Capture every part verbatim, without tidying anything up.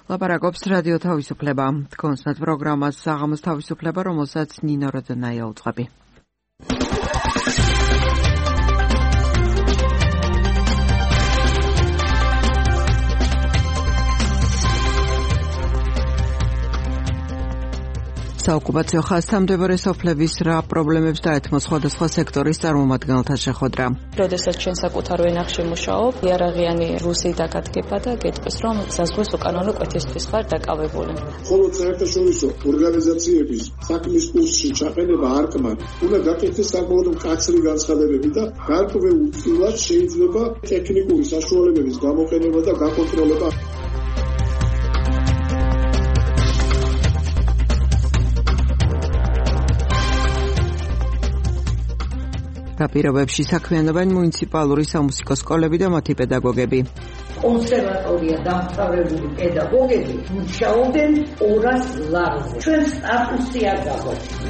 ლაპარაკობს რადიო თავისუფლება. კონსტანტ პროგრამას საღამოს თავისუფლება, რომელსაც ნინო როდონაია უძღვები. საოკუპაციო ხაზთან მდებარე სოფლების რა პრობლემებს დაეთმო სხვადასხვა სექტორის წარმომადგენელთა შეხვედრა. როდესაც ჩვენ საკუთარ ვენახში მუშაობ, იარაღიანი რუსი დაგადგება და გეტყვის, რომ საზღვრის უკანონო კვეთისთვის ხარ დაკავებული. ხოლო საერთაშორისო ორგანიზაციების საქმის კურსში ჩაყენება არკმან უნდა გაკეთდეს საკმაოდ მკაცრი განცხადებები და გარკვეულწილად შეიძლება ტექნიკური საშუალებების გამოყენება და გაკონტროლება. რა პირობებში საქმიანობენ მუნიციპალური სამუსიკო სკოლები და მათი პედაგოგები. კონსერვატორია დამსწავლებული პედაგოგები მუშაობენ ორას ლარზე. ჩვენ სტატუსი არ გაგვაჩნია.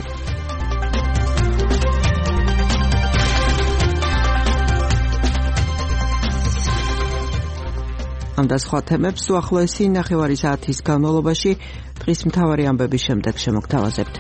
ამ და სხვა თემებს უახლოესი ნახევარი საათის განმავლობაში დღის მთავარი ამბების შემდეგ შემოგთავაზებთ.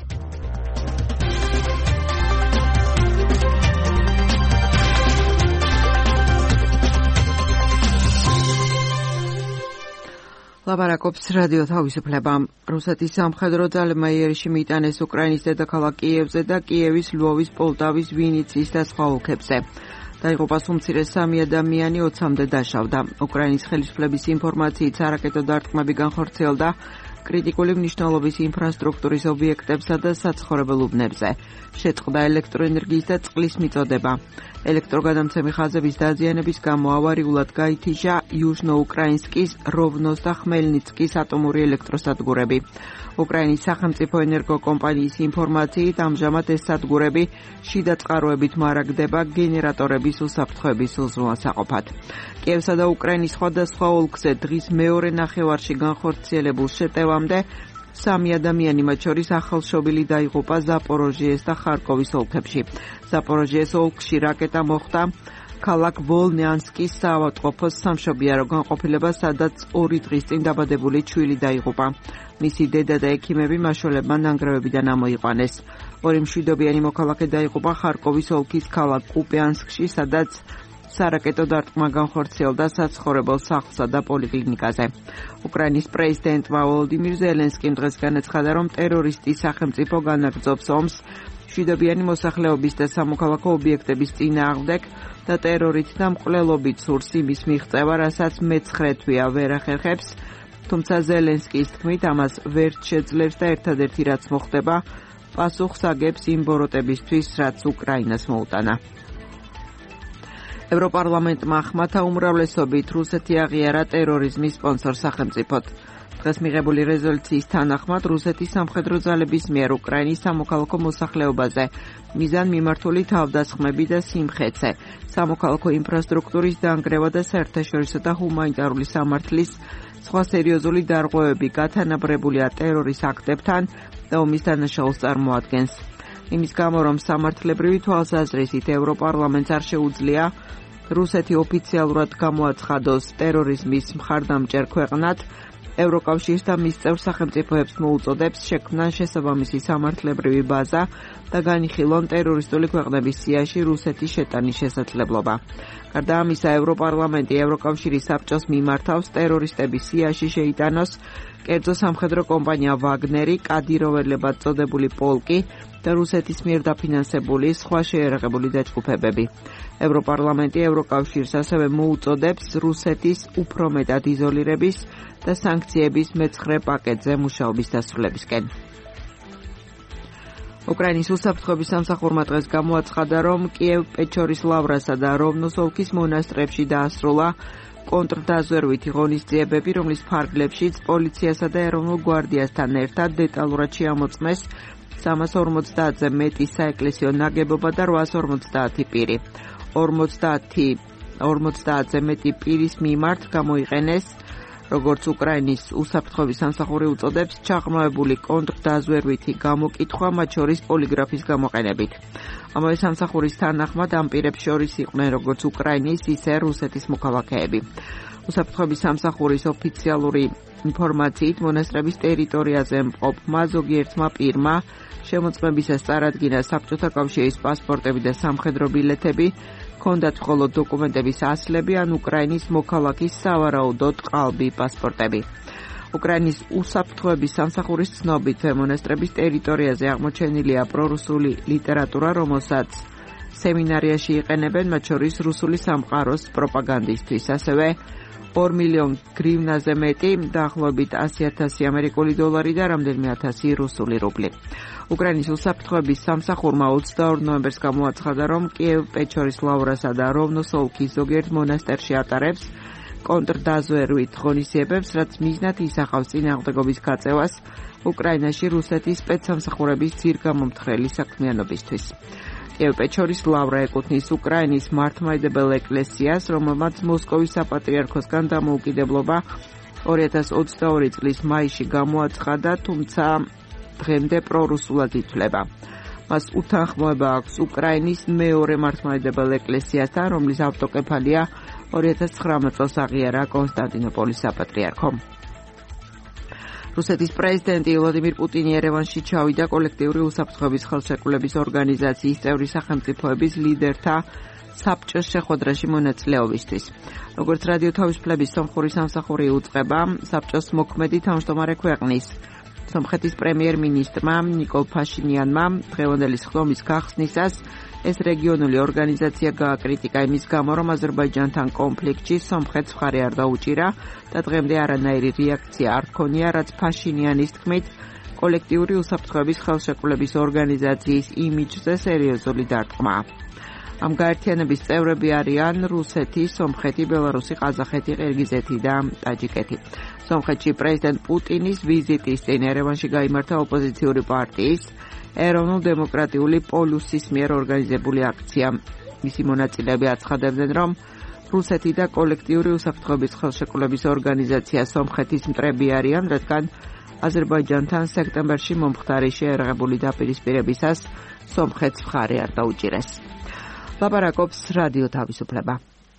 ლაპარაკობს რადიო თავისუფლება. რუსეთის სამხედრო ძალებმა იერიში მიიტანეს უკრაინის დედაქალაქ კიევზე და კიევის, ლვოვის, პოლტავის, ვინიცის და სხვა ოლქებზე. დაიღუპა უმცირეს სამი ადამიანი, ოცამდე დაშავდა. უკრაინის ხელისუფლების ინფორმაციით სარაკეტო დარტყმები განხორციელდა კრიტიკული მნიშვნელობის ინფრასტრუქტურის ობიექტებსა და საცხოვრებელ უბნებზე. შეწყდა ელექტროენერგიის და წყლის მიწოდება. ელექტროგადამცემი ხაზების დაზიანების გამო ავარიულად გაითიშა იუჟნო-უკრაინსკის, როვნოს და ხმელნიცკის ატომური ელექტროსადგურები. უკრაინის სახელმწიფო ენერგო კომპანიის ინფორმაციით ამჟამად ეს სადგურები შიდა წყაროებით მარაგდება გენერატორების უსაფრთხოების უზრუნველსაყოფად. კიევსა და უკრაინის სხვადასხვა ოლქზე დღის მეორე ნახევარში განხორციელებულ შეტევამდე სამი ადამიანი, მათ შორის ახალშობილი დაიღუპა ზაპოროჟიეს და ხარკოვის ოლქებში. ზაპოროჟიეს ოლქში რაკეტა მოხვდა ქალაქ ვოლნიანსკის საავადმყოფოს სამშობიარო განყოფილება, სადაც ორი დღის წინ დაბადებული ჩვილი დაიღუპა. მისი დედა და ექიმები მაშველებმა ნანგრევებიდან ამოიყვანეს. ორი მშვიდობიანი მოქალაქე დაიღუპა ხარკოვის ოლქის ქალაქ კუპიანსკში, სადაც სარაკეტო დარტყმა განხორციელდა საცხოვრებელ სახლსა და პოლიკლინიკაზე. უკრაინის პრეზიდენტმა ვოლოდიმირ ზელენსკიმ დღეს განაცხადა, რომ ტერორისტის სახელმწიფო განაგრძობს ომს მშვიდობიანი მოსახლეობის და სამოქალაქო ობიექტების წინააღმდეგ და ტერორით და მკვლელობით სურს იმის მიღწევა, რასაც მეცხრე თვეა ვერ ახერხებს, თუმცა ზელენსკის თქმით ამას ვერ შეძლებს და ერთადერთი რაც მოხდება, პასუხს აგებს იმ ბოროტებისთვის, რაც უკრაინას მოუტანა. ევროპარლამენტმა ხმათა უმრავლესობით რუსეთი აღიარა ტერორიზმის სპონსორ სახელმწიფოდ. დღეს მიღებული რეზოლუციის თანახმად რუსეთის სამხედრო ძალების მიერ უკრაინის სამოქალაქო მოსახლეობაზე მიზანმიმართული თავდასხმები და სიმხეცე, სამოქალაქო ინფრასტრუქტურის დანგრევა და საერთაშორისო და ჰუმანიტარული სამართლის სხვა სერიოზული დარღვევები გათანაბრებულია ტერორის აქტებთან და ომის დანაშაულს წარმოადგენს. იმის გამო, რომ სამართლებრივი თვალსაზრისით ევროპარლამენტს არ შეუძლია რუსეთი ოფიციალურად გამოაცხადოს ტერორიზმის მხარდამჭერ ქვეყნად, ევროკავშირს და მის წევრ სახელმწიფოებს მოუწოდებს შექმნან შესაბამისი სამართლებრივი ბაზა და განიხილონ ტერორისტული ქვეყნების სიაში რუსეთის შეტანის შესაძლებლობა. გარდა ამისა, ევროპარლამენტი ევროკავშირის საბჭოს მიმართავს ტერორისტების სიაში შეიტანოს კერძო სამხედრო კომპანია ვაგნერი, კადიროველებად წოდებული პოლკი და რუსეთის მიერ დაფინანსებული სხვა შეიარაღებული დაჯგუფებები. ევროპარლამენტი ევროკავშირს ასევე მოუწოდებს რუსეთის უფრო მეტად იზოლირების და სანქციების მეცხრე პაკეტზე მუშაობის დასრულებისკენ. უკრაინის უსაფრთხოების სამსახურმა დღეს გამოაცხადა, რომ კიევ-პეჩორის ლავრასა და როვნოს ოლქის მონასტრებში დაასრულა კონტრდაზვერვითი ღონისძიებები, რომლის ფარგლებშიც პოლიციასა და ეროვნულ გვარდიასთან ერთად დეტალურად შეამოწმეს სამას ორმოცდაათზე მეტი საეკლესიო ნაგებობა და რვაას ორმოცდაათი პირი. ორმოცდაათზე მეტი პირის მიმართ გამოიყენეს, როგორც უკრაინის უსაფრთხოების სამსახური უწოდებს, ჩაღრმავებული კონტრდაზვერვითი გამოკითხვა, მათ შორის პოლიგრაფის გამოყენებით. ამავე სამსახურის თანახმად ამ პირებს შორის იყვნენ როგორც უკრაინის, ისე რუსეთის მოქალაქეები. უსაფრთხოების სამსახურის ოფიციალური ინფორმაციით, მონასტრების ტერიტორიაზე მყოფმა ზოგიერთმა პირმა შემოწმებისას წარადგინა საბჭოთა კავშირის პასპორტები და სამხედრო ბილეთები, ჰქონდათ მხოლოდ დოკუმენტების ასლები ან უკრაინის მოქალაქის სავარაუდოდ ყალბი პასპორტები. უკრაინის უსაფრთხოების სამსახურის ცნობით, მონასტრების ტერიტორიაზე აღმოჩენილია პრორუსული ლიტერატურა, რომელსაც სემინარიაში იყენებენ, მათ შორის რუსული სამყაროს პროპაგანდისთვის, ასევე ორ მილიონ გრივნაზე მეტი, დაახლოებით ასი ათასი ამერიკული დოლარი და რამდენიმე ათასი რუსული რუბლი. უკრაინის უსაფრთხოების სამსახურმა ოცდაორ ნოემბერს გამოაცხადა, რომ კიევ-პეჩორის ლავრასა და როვნოს ოლქის ზოგიერთ მონასტერში ატარებს კონტრდაზვერვით ღონისძიებებს, რაც მიზნად ისახავს წინააღმდეგობის გაწევას უკრაინაში რუსეთის სპეცსამსახურების ძირგამომთხრელი საქმიანობისთვის. კიევ-პეჩორის ლავრა ეკუთვნის უკრაინის მართლმადიდებელ ეკლესიას, რომელმაც მოსკოვის საპატრიარქოსგან დამოუკიდებლობა ორი ათას ოცდაორი წლის მაისში გამოაცხადა, თუმცა დღემდე პრორუსულად ითვლება. მას უთანხმოება აქვს უკრაინის მეორე მართლმადიდებელ ეკლესიასთან, რომლის ავტოკეფალია ორი ათას ცხრამეტ წელს აღიარა კონსტანტინოპოლის საპატრიარქომ. რუსეთის პრეზიდენტი ვლადიმირ პუტინი ერევანში ჩავიდა კოლექტიური უსაფრთხოების ხელშეკრულების ორგანიზაციის წევრი სახელმწიფოების ლიდერთა საბჭოს შეხვედრაში მონაწილეობისთვის. როგორც რადიო თავისუფლების სომხური სამსახური უწყება, საბჭოს მოქმედი თავმჯდომარე ქვეყნის სომხეთის პრემიერ-მინისტრმა ნიკოლ ფაშინიანმა დღევანდელი სხდომის გახსნისას ეს რეგიონული ორგანიზაცია გააკრიტიკა იმის გამო, რომ აზერბაიჯანთან კონფლიქტში სომხეთს მხარი არ დაუჭირა და დღემდე არანაირი რეაქცია არ ჰქონია, რაც ფაშინიანის თქმით კოლექტიური უსაფრთხოების ხელშეკრულების ორგანიზაციის იმიჯზე სერიოზული დარტყმაა. ამ გაერთიანების წევრები არიან რუსეთი, სომხეთი, ბელარუსი, ყაზახეთი, ყირგიზეთი და ტაჯიკეთი. სომხეთში პრეზიდენტ პუტინის ვიზიტის წინ ერევანში გაიმართა ოპოზიციური პარტიის ეროვნულ-დემოკრატიული პოლუსის მიერ ორგანიზებული აქცია. მისი მონაწილეები აცხადებდნენ, რომ რუსეთი და კოლექტიური უსაფრთხოების ხელშეკრულების ორგანიზაცია სომხეთის მტრები არიან, რადგან აზერბაიჯანთან სექტემბერში მომხდარი შეერაღებული დაპირისპირებისას სომხეთს მხარი არ დაუჭირეს. ლაპარაკობს რადიო თავისუფლება.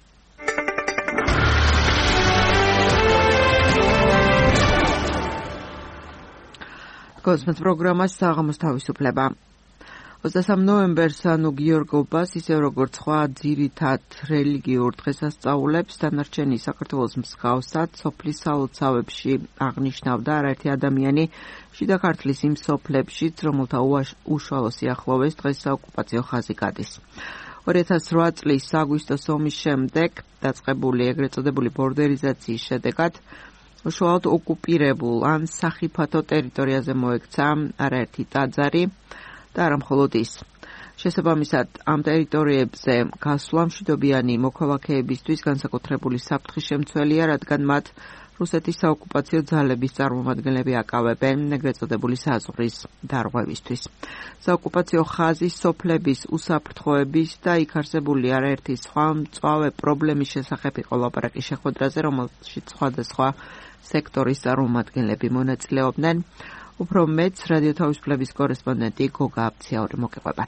კოსმოს პროგრამას საღამოს თავისუფლება. ოცდასამი ნოემბერს ანუ გიორგობას, ისევ როგორც სხვა ძირითად რელიგიურ დღესასწაულებს, დანარჩენი საქართველოს მსგავსად სოფლის სალოცავებში აღნიშნავდა არაერთი ადამიანი შიდა ქართლის იმ სოფლებშიც, რომელთა უშუალო სიახლოვეს დღეს საოკუპაციო ხაზი გადის. ორი ათას რვა წლის აგვისტოს ომის შემდეგ დაწყებული ეგრეთ წოდებული ბორდერიზაციის შედეგად უშუალოდ ოკუპირებულ ან სახიფათო ტერიტორიაზე მოექცა არაერთი ტაძარი და არა მხოლოდ ის. შესაბამისად, ამ ტერიტორიებზე გასვლა მშვიდობიანი მოქალაქეებისთვის განსაკუთრებული საფრთხის შემცველია, რადგან მათ რუსეთის საოკუპაციო ძალების წარმომადგენლები აკავებენ ეგრეთ წოდებული საზღვრის დარღვევისთვის. საოკუპაციო ხაზის სოფლების უსაფრთხოების და იქ არსებული არაერთი სხვა მწვავე პრობლემის შესახებ იყო ლაპარაკი შეხვედრაზე, რომელშიც სხვადასხვა სექტორის წარმომადგენლები მონაწილეობდნენ. უფრო მეც რადიო თავისუფლების კორესპონდენტი გოგა აბციაური მოგეყვებათ.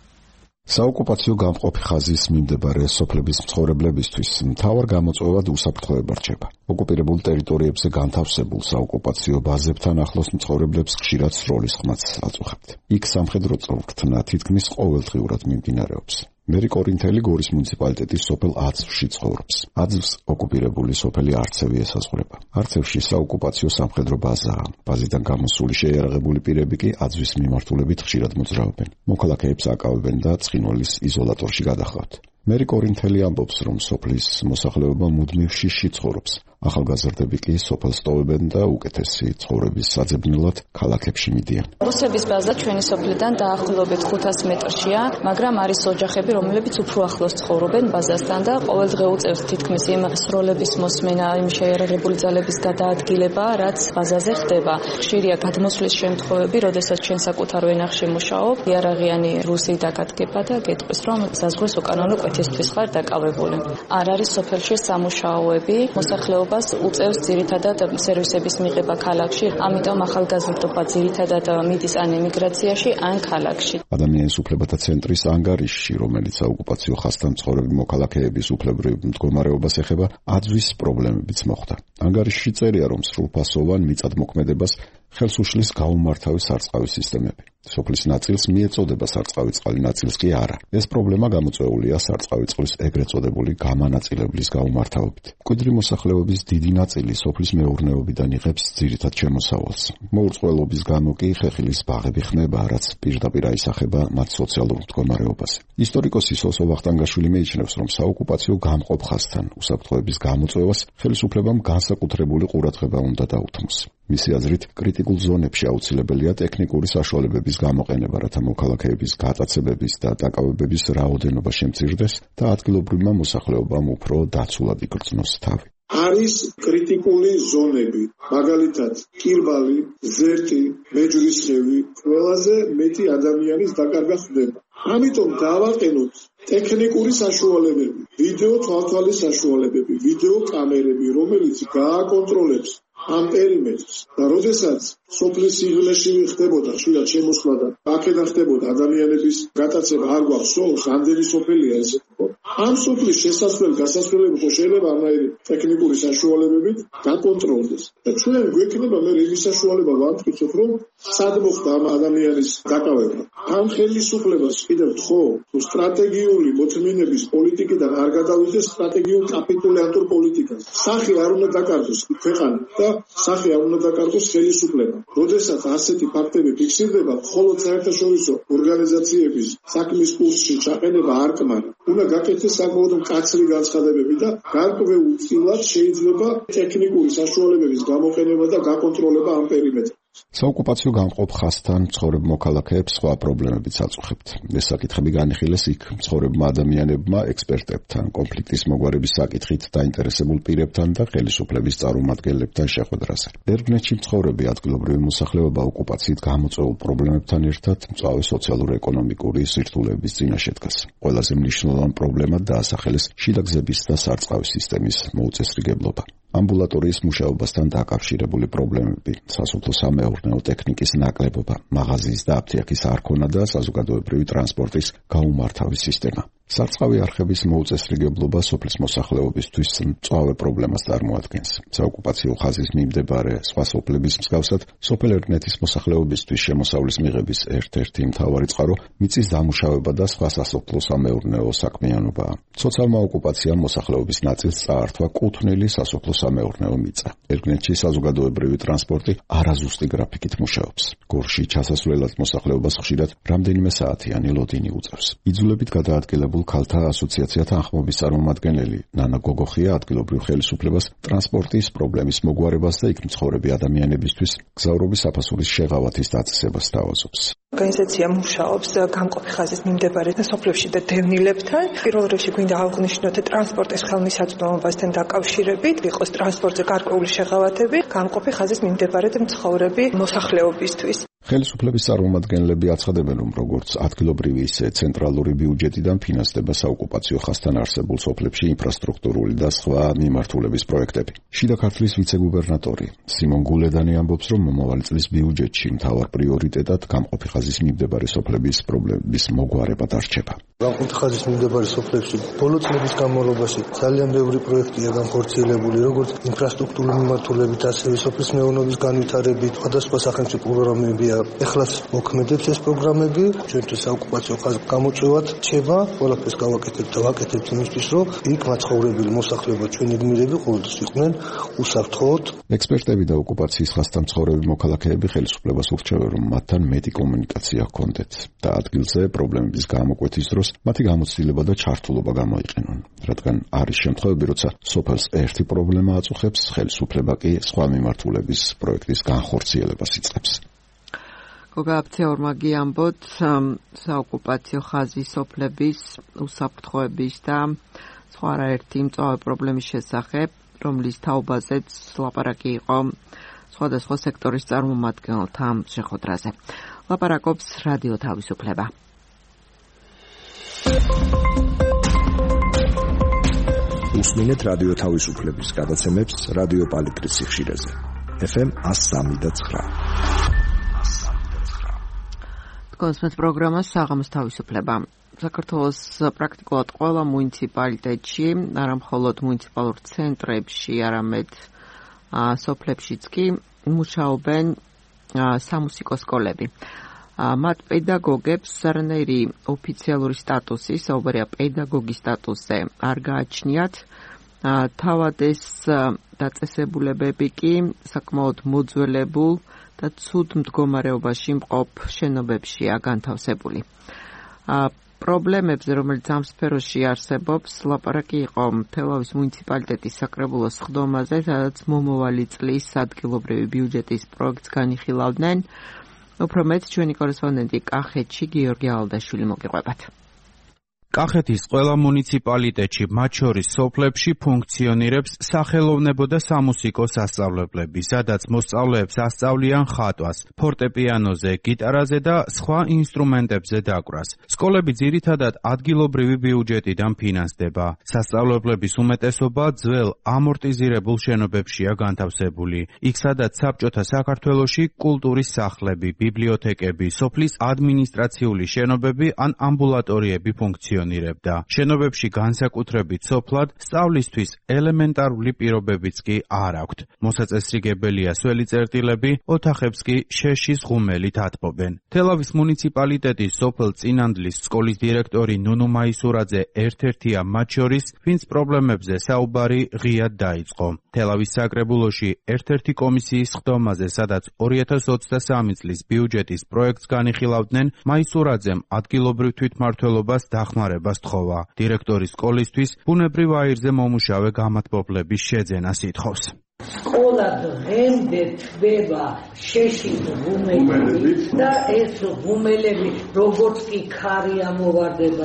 საოკუპაციო გამყოფი ხაზის მიმდებარე სოფლების მცხოვრებლებისთვის მთავარ გამოწვევად უსაფრთხოება რჩება. ოკუპირებულ ტერიტორიებზე განთავსებულ საოკუპაციო ბაზებთან ახლოს მცხოვრებლებს ხშირად სროლის ხმაც აწუხებთ. იქ სამხედრო წვრთნა თითქმის ყოველდღიურად მიმდინარეობს. მერი კორინთელი გორის მუნიციპალიტეტის სოფელ აცვში ცხოვრობს. აცვს ოკუპირებული სოფელი არცევი ესაზღვრება. არცევში საოკუპაციო სამხედრო ბაზაა. ბაზიდან გამოსული შეიარაღებული პირები კი აცვის მიმართულებით ხშირად მოძრაობენ. მოქალაქეებს აკავებენ და ცხინვალის იზოლატორში გადაჰყავთ. მერი კორინთელი ამბობს, რომ სოფლის მოსახლეობა მუდმივ შიშში ცხოვრობს. ახალგაზრდები კი სოფელს ტოვებენ და უკეთესი ცხოვრების საძებნელად ქალაქებში მიდიან. რუსების ბაზა ჩვენი სოფლიდან დაახლოებით ხუთას მეტრშია, მაგრამ არის ოჯახები, რომლებიც უფრო ახლოს ცხოვრობენ ბაზასთან და ყოველდღე უწევთ თითქმის იმ სროლების მოსმენა, იმ შეიარაღებული ძალების გადაადგილება, რაც ბაზაზე ხდება. ხშირია გადმოსვლის შემთხვევები, როდესაც ჩვენ საკუთარ ვენახში მუშაობ, იარაღიანი რუსი დაგადგება და გეტყვის, რომ საზღვრის უკანონო კვეთისთვის ხარ დაკავებული. არ არის სოფელში სამუშაოები, მოსახლეობა განვითარებას უწევს ძირითადად სერვისების მიღება ქალაქში, ამიტომ ახალგაზრდობა ძირითადად მიდის ან ემიგრაციაში, ან ქალაქში. ადამიანის უფლებათა ცენტრის ანგარიშში, რომელიც საოკუპაციო ხაზთან მცხოვრები მოქალაქეების უფლებრივ მდგომარეობას ეხება, აწვის პრობლემებიც მოხდა. ანგარიშში წერია, რომ სრულფასოვან მიწადმოქმედებას ხელს უშლის გაუმართავი სარწყავი სისტემები. სოფლის ნაწილს მიეწოდება სარწყავი წყალი, ნაწილს კი არა. ეს პრობლემა გამოწვეულია სარწყავი წყლის ეგრეთ წოდებული გამანაწილებლის გაუმართავებით. მკვიდრი მოსახლეობის დიდი ნაწილი სოფლის მეურნეობიდან იღებს ძირითად შემოსავალს. მოურწყვლობის გამო კი ხეხილის ბაღები ხმება, რაც პირდაპირ აისახება მათ სოციალურ მდგომარეობაზე. ისტორიკოსი სოსო ვახტანგაშვილი მიიჩნევს, რომ საოკუპაციო გამყოფ ხაზთან უსაფრთხოების გამოწვევას ხელისუფლებამ განსაკუთრებული ყურადღება უნდა დაუთმოს. მისი აზრით, კრიტიკულ ზონებში აუცილებელია ტექნიკური საშუალებების გამოყენება, რათა მოქალაქეების გატაცებების და დაკავებების რაოდენობა შემცირდეს და ადგილობრივმა მოსახლეობამ უფრო დაცულად იგრძნოს თავი. არის კრიტიკული ზონები, მაგალითად, კირბალი, ზერტი, მეჯვრისხევი, ყველაზე მეტი ადამიანის დაკარგვა ხდება. ამიტომ დავაყენოთ ტექნიკური საშუალებები, ვიდეო თვალთვალის საშუალებები, ვიდეო კამერები, რომელიც გააკონტროლებს ამ პერიმეტრს და როდესაც სოფლის სიღრმეში ხდებოდა შეიძლება შემოსვლა და აქედან ხდებოდა ადამიანების გატაცება არ გვახსოვს, ამდენი სოფელია ესე თქო. ამ სოფლის შესასვლელ გასასვლელები ხო შეიძლება ამაერი ტექნიკური საშუალებებით გაკონტროლდეს. და ჩვენ გვექნება მე ის საშუალება ვამტკიცოთ, რომ სად მოხდა ამ ადამიანის დაკავება. ამ ხელისუფლებას კიდევ თქო, თუ სტრატეგიული მოთმინების პოლიტიკიდან არ გადავიდეს სტრატეგიულ კაპიტულიანტურ პოლიტიკას. სახე არ უნდა დაკარგოს ქვეყანა და სახე არ უნდა დაკარგოს ხელისუფლება. როდესაც ასეთი ფაქტები ფიქსირდება, მხოლოდ საერთაშორისო ორგანიზაციების საქმის კურსში ჩაყენება არ კმაρα. უნდა გაკეთდეს საკმაოდ მკაცრი განცხადებები და გარკვეულწილად შეიძლება ტექნიკური საშუალებების გამოყენება და გაკონტროლება ამ პერიმეტრში. საოკუპაციო გამყოფ ხაზთან მცხოვრებ მოქალაქეებს სხვა პრობლემებიც აწუხებთ. ეს საკითხები განიხილეს იქ მცხოვრებმა ადამიანებმა, ექსპერტებთან, კონფლიქტის მოგვარების საკითხით დაინტერესებულ პირებთან და ხელისუფლების წარმომადგენლებთან შეხვედრაზე. ბერგნეთში მცხოვრები ადგილობრივი მოსახლეობა ოკუპაციით გამოწვეულ პრობლემებთან ერთად მწვავე სოციალურ-ეკონომიკური სირთულეების წინაშე დგას. ყველაზე მნიშვნელოვანი პრობლემა დაასახელეს შიდაგზების და სარწყავი სისტემის მოუწესრიგებლობა. ამბულატორიის მუშაობასთან დაკავშირებული პრობლემები, სასოფლო-სამეურნეო ტექნიკის ნაკლებობა, მაღაზიის და აფთიაქის არქონა და საზოგადოებრივი ტრანსპორტის გაუმართავი სისტემა. სარწყავი არხების მოუწესრიგებლობა სოფლის მოსახლეობისთვის მწვავე პრობლემას წარმოადგენს. საოკუპაციო ხაზის მიმდებარე სხვა სოფლების მსგავსად, სოფელ ერგნეთის მოსახლეობისთვის შემოსავლის მიღების ერთ-ერთი მთავარი წყარო მიწის დამუშავება და სხვა სასოფლო-სამეურნეო საქმიანობაა. ცოცხალმა ოკუპაციამ მოსახლეობის ნაწილს წაართვა კუთვნილი სასოფლო-სამეურნეო მიწა. ერგნეთში საზოგადოებრივი ტრანსპორტი არაზუსტი გრაფიკით მუშაობს. გორში ჩასასვლელად მოსახლეობას ხშირად რამდენიმე საათიანი ლოდინი უწევს. იძულებით გადაადგილებულ ქალთა ასოციაცია თანხმობის წარმომადგენელი ნანა გოგოხია ადგილობრივ ხელისუფლებას ტრანსპორტის პრობლემის მოგვარებას და იქ მცხოვრები ადამიანებისთვის გზავრობის საფასურის შეღავათის დაწესებას სთავაზობს. ორგანიზაცია მუშაობს გამყოფი ხაზის მიმდებარე სოფლებში და დევნილებთან. პირველ რიგში გვინდა აღვნიშნოთ ტრანსპორტის ხელმისაწვდომობასთან დაკავშირებით, იყოს ტრანსპორტზე გარკვეული შეღავათები გამყოფი ხაზის მიმდებარე მცხოვრები მოსახლეობისთვის. ხელისუფლების წარმომადგენლები აცხადებენ, რომ როგორც ადგილობრივი, ისე ცენტრალური ბიუჯეტიდან ფინანსდება საოკუპაციო ხაზთან არსებულ სოფლებში ინფრასტრუქტურული და სხვა მიმართულების პროექტები. შიდა ქართლის ვიცე-გუბერნატორი სიმონ გულედანი ამბობს, რომ მომავალი წლის ბიუჯეტში მთავარ პრიორიტეტად გამყოფი ხაზის მიმდებარე სოფლების პრობლემების მოგვარება დარჩება. გამყოფი ხაზის მიმდებარე სოფლებში ბოლო წლების განმავლობაში ძალიან ბევრი პროექტია განხორციელებული, როგორც ინფრასტრუქტურული მიმართულებით, ასევე სოფლის მეურნეობის განვითარებით, სხვადასხვა სახელმწიფო პროგრამებია. ეხლაც მოქმედებს ეს პროგრამები, ჩვენთვის საოკუპაციო ხაზი გამოწვევად რჩება, ყველაფერს გავაკეთებთ და ვაკეთებთ იმისთვის, რომ იქ მაცხოვრებელი მოსახლეობა ჩვენი გმირები ყოველთვის იყვნენ უსაფრთხოდ. ექსპერტები და ოკუპაციის ხაზთან მცხოვრები მოქალაქეები ხელისუფლებას ურჩევენ, რომ მათთან მეტი კომუნიკაცია ჰქონდეთ და ადგილზე პრობლემების გამოკვეთის დროს მათი გამოცდილება და ჩართულობა გამოიყენონ, რადგან არის შემთხვევები, როცა სოფელს ერთი პრობლემა აწუხებს, ხელისუფლება კი სხვა მიმართულების პროექტის განხორციელებას იწყებს. გოგა აფცეორმა გიამბოთ საოკუპაციო ხაზის სოფლების უსაფრთხოების და სხვა არაერთი მწვავე პრობლემის შესახებ, რომლის თაობაზეც ლაპარაკი იყო სხვადასხვა სექტორის წარმომადგენელთა შეხვედრაზე. ლაპარაკობს რადიო თავისუფლება. უსმინეთ რადიო თავისუფლების გადაცემებს რადიო პალიტრის სიხშირეზე. ეფ ემ one oh three point nine. კონსმეთ პროგრამა საღამოს თავისუფლება. საქართველოს პრაქტიკულად ყველა მუნიციპალიტეტში, არა მხოლოდ მუნიციპალურ ცენტრებში, არამედ სოფლებშიც კი მუშაობენ სამუსიკო სკოლები. მათ პედაგოგებს არანაირი ოფიციალური სტატუსი, საუბარია პედაგოგის სტატუსზე, არ გააჩნიათ. თავად ეს დაწესებულებები კი საკმაოდ მოძველებულ და ცუდ მდგომარეობაში მყოფ შენობებშია განთავსებული. პრობლემებზე, რომელიც ამ სფეროში არსებობს, ლაპარაკი იყო თელავის მუნიციპალიტეტის საკრებულოს სხდომაზე, სადაც მომავალი წლის ადგილობრივი ბიუჯეტის პროექტს განიხილავდნენ. უფრო მეტ ჩვენი კორესპონდენტი კახეთში გიორგი ალდაშვილი მოგიყვებათ. კახეთის ყველა მუნიციპალიტეტში, მათ შორის სოფლებში ფუნქციონირებს სახელოვნებო და სამუსიკო სასწავლებლები, სადაც მოსწავლეებს ასწავლიან ხატვას, ფორტეპიანოზე, გიტარაზე და სხვა ინსტრუმენტებზე დაკვრას. სკოლები ძირითადად ადგილობრივი ბიუჯეტიდან ფინანსდება. სასწავლებლების უმეტესობა ძველ ამორტიზირებულ შენობებშია განთავსებული. იქ, სადაც საბჭოთა საქართველოში კულტურის სახლები, ბიბლიოთეკები, სოფლის ადმინისტრაციული შენობები ან ამბულატორიები ფუნქციონირებდა. შენობებში განსაკუთრებით სოფლად სწავლისთვის ელემენტარული პირობებიც კი არ აქვთ. მოსაწესრიგებელია სველი წერტილები, ოთახებს კი შეშის ღუმელით ათბობენ. თელავის მუნიციპალიტეტის სოფელ წინანდლის სკოლის დირექტორი ნუნუ მაისურაძე ერთ-ერთია მათ შორის, ვინც პრობლემებზე საუბარი ღიად დაიწყო. თელავის საკრებულოში ერთ-ერთი კომისიის სხდომაზე, სადაც ორი ათას ოცდასამი წლის ბიუჯეტის პროექტს განიხილავდნენ, მაისურაძემ ადგილობრივ თვითმმართველობას დახმარება სთხოვა. დირექტორი სკოლისთვის ბუნებრივ აირზე მომუშავე გამათბობლების შეძენას ითხოვს. სკოლა დღემდე თბება შეშის ღუმელებით და ეს ღუმელები როგორც კი ქარი ამოვარდება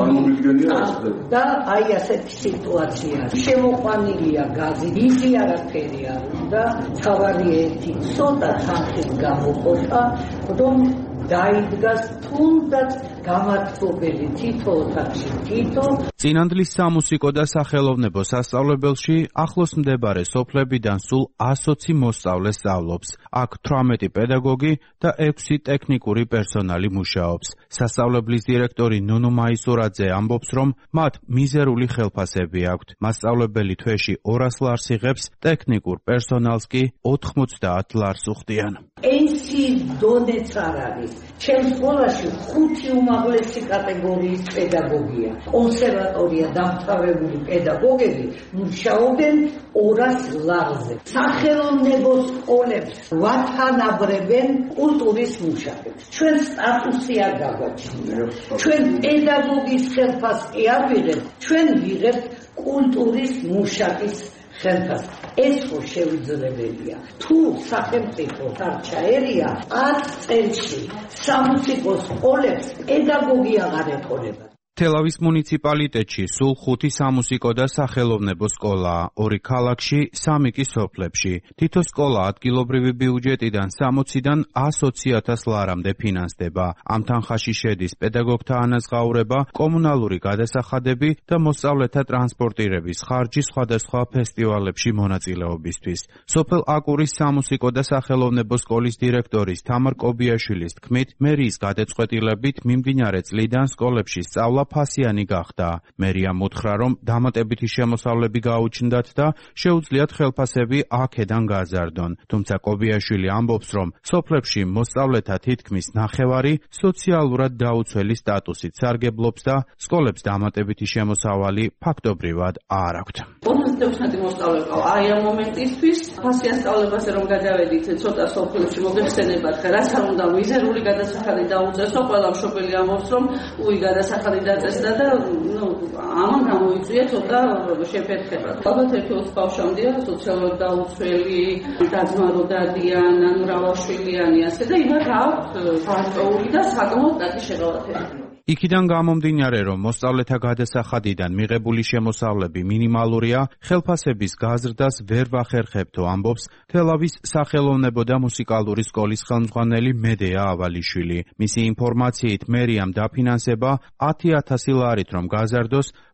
და აი ასეთი სიტუაცია. შემოყვანილია გაზი, ისი არაფერი არ უნდა, თავარი ერთი ცოტა თანხით გამოყოფა, რომ დაიდგას თუნდაც გამართობელი თითო ოთახში თითო. წინანდლის სამუსიკო და სახელოვნებო სასწავლებელში ახლოს მდებარე სოფლებიდან სულ ასოცი მოსწავლე სწავლობს. აქ თვრამეტი პედაგოგი და ექვსი ტექნიკური პერსონალი მუშაობს. სასწავლებლის დირექტორი ნუნუ მაისურაძე ამბობს, რომ მათ მიზერული ხელფასები აქვთ. მასწავლებელი თვეში ორას ლარს იღებს, ტექნიკურ პერსონალს კი ოთხმოცდაათ ლარს უხდიან. პენსიის დონეც არ არის. ჩემს სკოლაში ხუთი უმაღლესი კატეგორიის პედაგოგია. კონსერვატორია დამთავრებული პედაგოგები მუშაობენ ორას ლარზე. სახელოვნებო სკოლებს ვათანაბრებენ კულტურის მუშაკებს. ჩვენ სტატუსი არ გაგვაჩნია. ჩვენ პედაგოგის ხელფასს კი არ ვიღებთ, ჩვენ ვიღებთ კულტურის მუშაკის ხელფასს. ეს ხო შეუძლებელია. თუ სახელმწიფო არ ჩაერია ათ წელში სამუსიკო სკოლებს პედაგოგი აღარ ეყოლება. თელავის მუნიციპალიტეტში სულ ხუთი სამუსიკო და სახელოვნებო სკოლაა, ორი ქალაქში, სამი კი სოფლებში. თითო სკოლა ადგილობრივი ბიუჯეტიდან სამოციდან ას ოცი ათას ლარამდე ფინანსდება. ამ თანხაში შედის პედაგოგთა ანაზღაურება, კომუნალური გადასახადები და მოსწავლეთა ტრანსპორტირების ხარჯი სხვადასხვა ფესტივალებში მონაწილეობისთვის. სოფელ აკურის სამუსიკო და სახელოვნებო სკოლის დირექტორის თამარ კობიაშვილის თქმით, მერიის გადაწყვეტილებით მიმდინარე წლიდან სკოლებში სწავლა ფასიანი გახდა. მერიამ უთხრა, რომ დამატებითი შემოსავლები გაუჩნდათ და შეუძლიათ ხელფასები აქედან გაზარდონ. თუმცა კობიაშვილი ამბობს, რომ სოფლებში მოსწავლეთა თითქმის ნახევარი სოციალურად დაუცველი სტატუსით სარგებლობს და სკოლებს დამატებითი შემოსავალი ფაქტობრივად არ აქვთ. ოცდაოთხი მოსწავლე ყავს აი ამ მომენტისთვის ფასიან სწავლებაზე რომ გადავედით ცოტა სოფლებში მოგეხსენებათ, რაც არ უნდა მიზერული გადასახადი დაუწესო, ყველა მშობელი ამბობს, რომ უი გადასახადი დაწესდა და ნუ ამან გამოიწვია ცოტა შეფერხება. ალბათ ერთი ოც ბავშვამდეა სოციალურად დაუცველი, დაძმარო დადიან, ან მრავალშვილიანი ასე და იმათ აქვთ გარკვეული და საკმაოდ კარგი შეღავათები. იქიდან გამომდინარე, რომ მოსწავლეთა გადასახადიდან მიღებული შემოსავლები მინიმალურია, ხელფასების გაზრდას ვერ ვახერხებთო, ამბობს თელავის სახელოვნებო და მუსიკალური სკოლის ხელმძღვანელი მედეა ავალიშვილი. მისი ინფორმაციით მერიამ დაფინანსება ათი ათასი ლარით, რომ გაზარდოს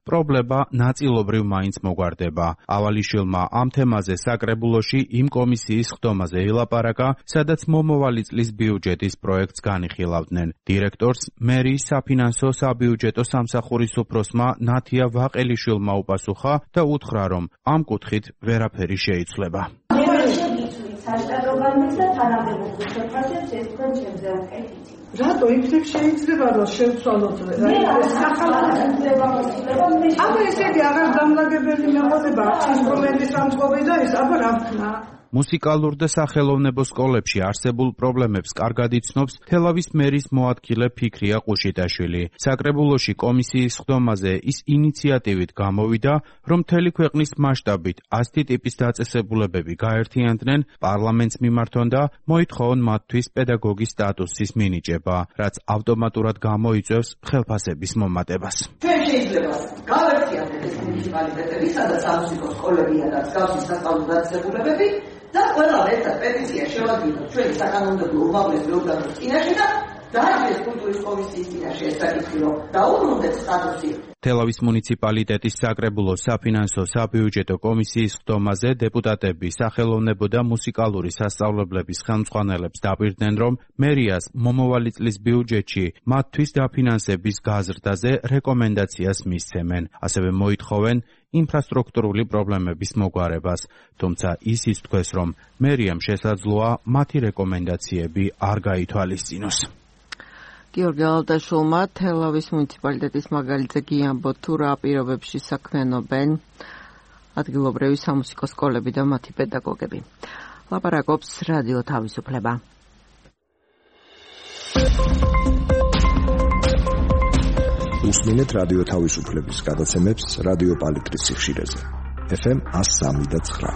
პრობლემა ნაწილობრივ მაინც მოგვარდება. ავალიშვილმა ამ თემაზე საკრებულოში იმ კომისიის ხდომაზე ელაპარაკა, სადაც მომავალი წლის ბიუჯეტის პროექტს განიხილავდნენ. დირექტორს მერიის საფინანსო საბიუჯეტო სამსახურის უფროსმა ნათია ვაყელიშვილმა უპასუხა და უთხრა, რომ ამ კუთხით ვერაფერი შეიცვლება. საშტატობარებს და თანამდებობ შეფასებს ეს თქვენ ჩემზე აკეთით. რატო იქნებ შეიძლება რომ შევცვალოთ ეს ახალგაზრდა აბა ესე იგი აღარ დამლაგებელი მეყოდება ინსტრუმენტის სამწყობი და ეს აბა რა ვქნა მუსიკალურ და სახელოვნებო სკოლებში არსებულ პრობლემებს კარგად იცნობს თელავის მერის მოადგილე ფიქრია ყუშიტაშვილი. საკრებულოში კომისიის ხდომაზე ის ინიციატივით გამოვიდა, რომ მთელი ქვეყნის მასშტაბით ასეთი ტიპის დაწესებულებები გაერთიანდნენ, პარლამენტს მიმართონ და მოითხოვონ მათთვის პედაგოგის სტატუსის მინიჭება, რაც ავტომატურად გამოიწვევს ხელფასების მომატებას. ჩვენ შეიძლება გავერთიანდეთ ეს მუნიციპალიტეტები, სადაც სამუსიკო სკოლებია და მსგავსი სასწავლო დაწესებულებები და ყველა ერთად პეტიცია შევადგინოთ ჩვენი საკანონმდებლო უმაღლეს ორგანოს წინაშე და დააჭერს კულტურის კომისიის წინაშე ეს საკითხი, რომ დაუბრუნდეთ სტატუსი. თელავის მუნიციპალიტეტის საკრებულო საფინანსო საბიუჯეტო კომისიის ხდომაზე დეპუტატები სახელოვნებო და მუსიკალური სასწავლებლების ხელმძღვანელებს დაპირდნენ, რომ მერიას მომავალი წლის ბიუჯეტში მათთვის დაფინანსების გაზრდაზე რეკომენდაციას მისცემენ. ასევე მოითხოვენ ინფრასტრუქტურული პრობლემების მოგვარებას, თუმცა ის ითქვეს, რომ მერიამ შესაძლოა მათი რეკომენდაციები არ გაითვალისწინოს. გიორგი ალდაშულმა თელავის მუნიციპალიტეტის მაგალითზე გიამბო თუ რა პირობებში საქმიანობენ ადგილობრივი სამუსიკო სკოლები და მათი პედაგოგები. ლაპარაკობს რადიო თავისუფლება. უსმინეთ რადიო თავისუფლების გადაცემებს რადიო პალიტრის სიხშირეზე. ეფ ემ one oh three და nine.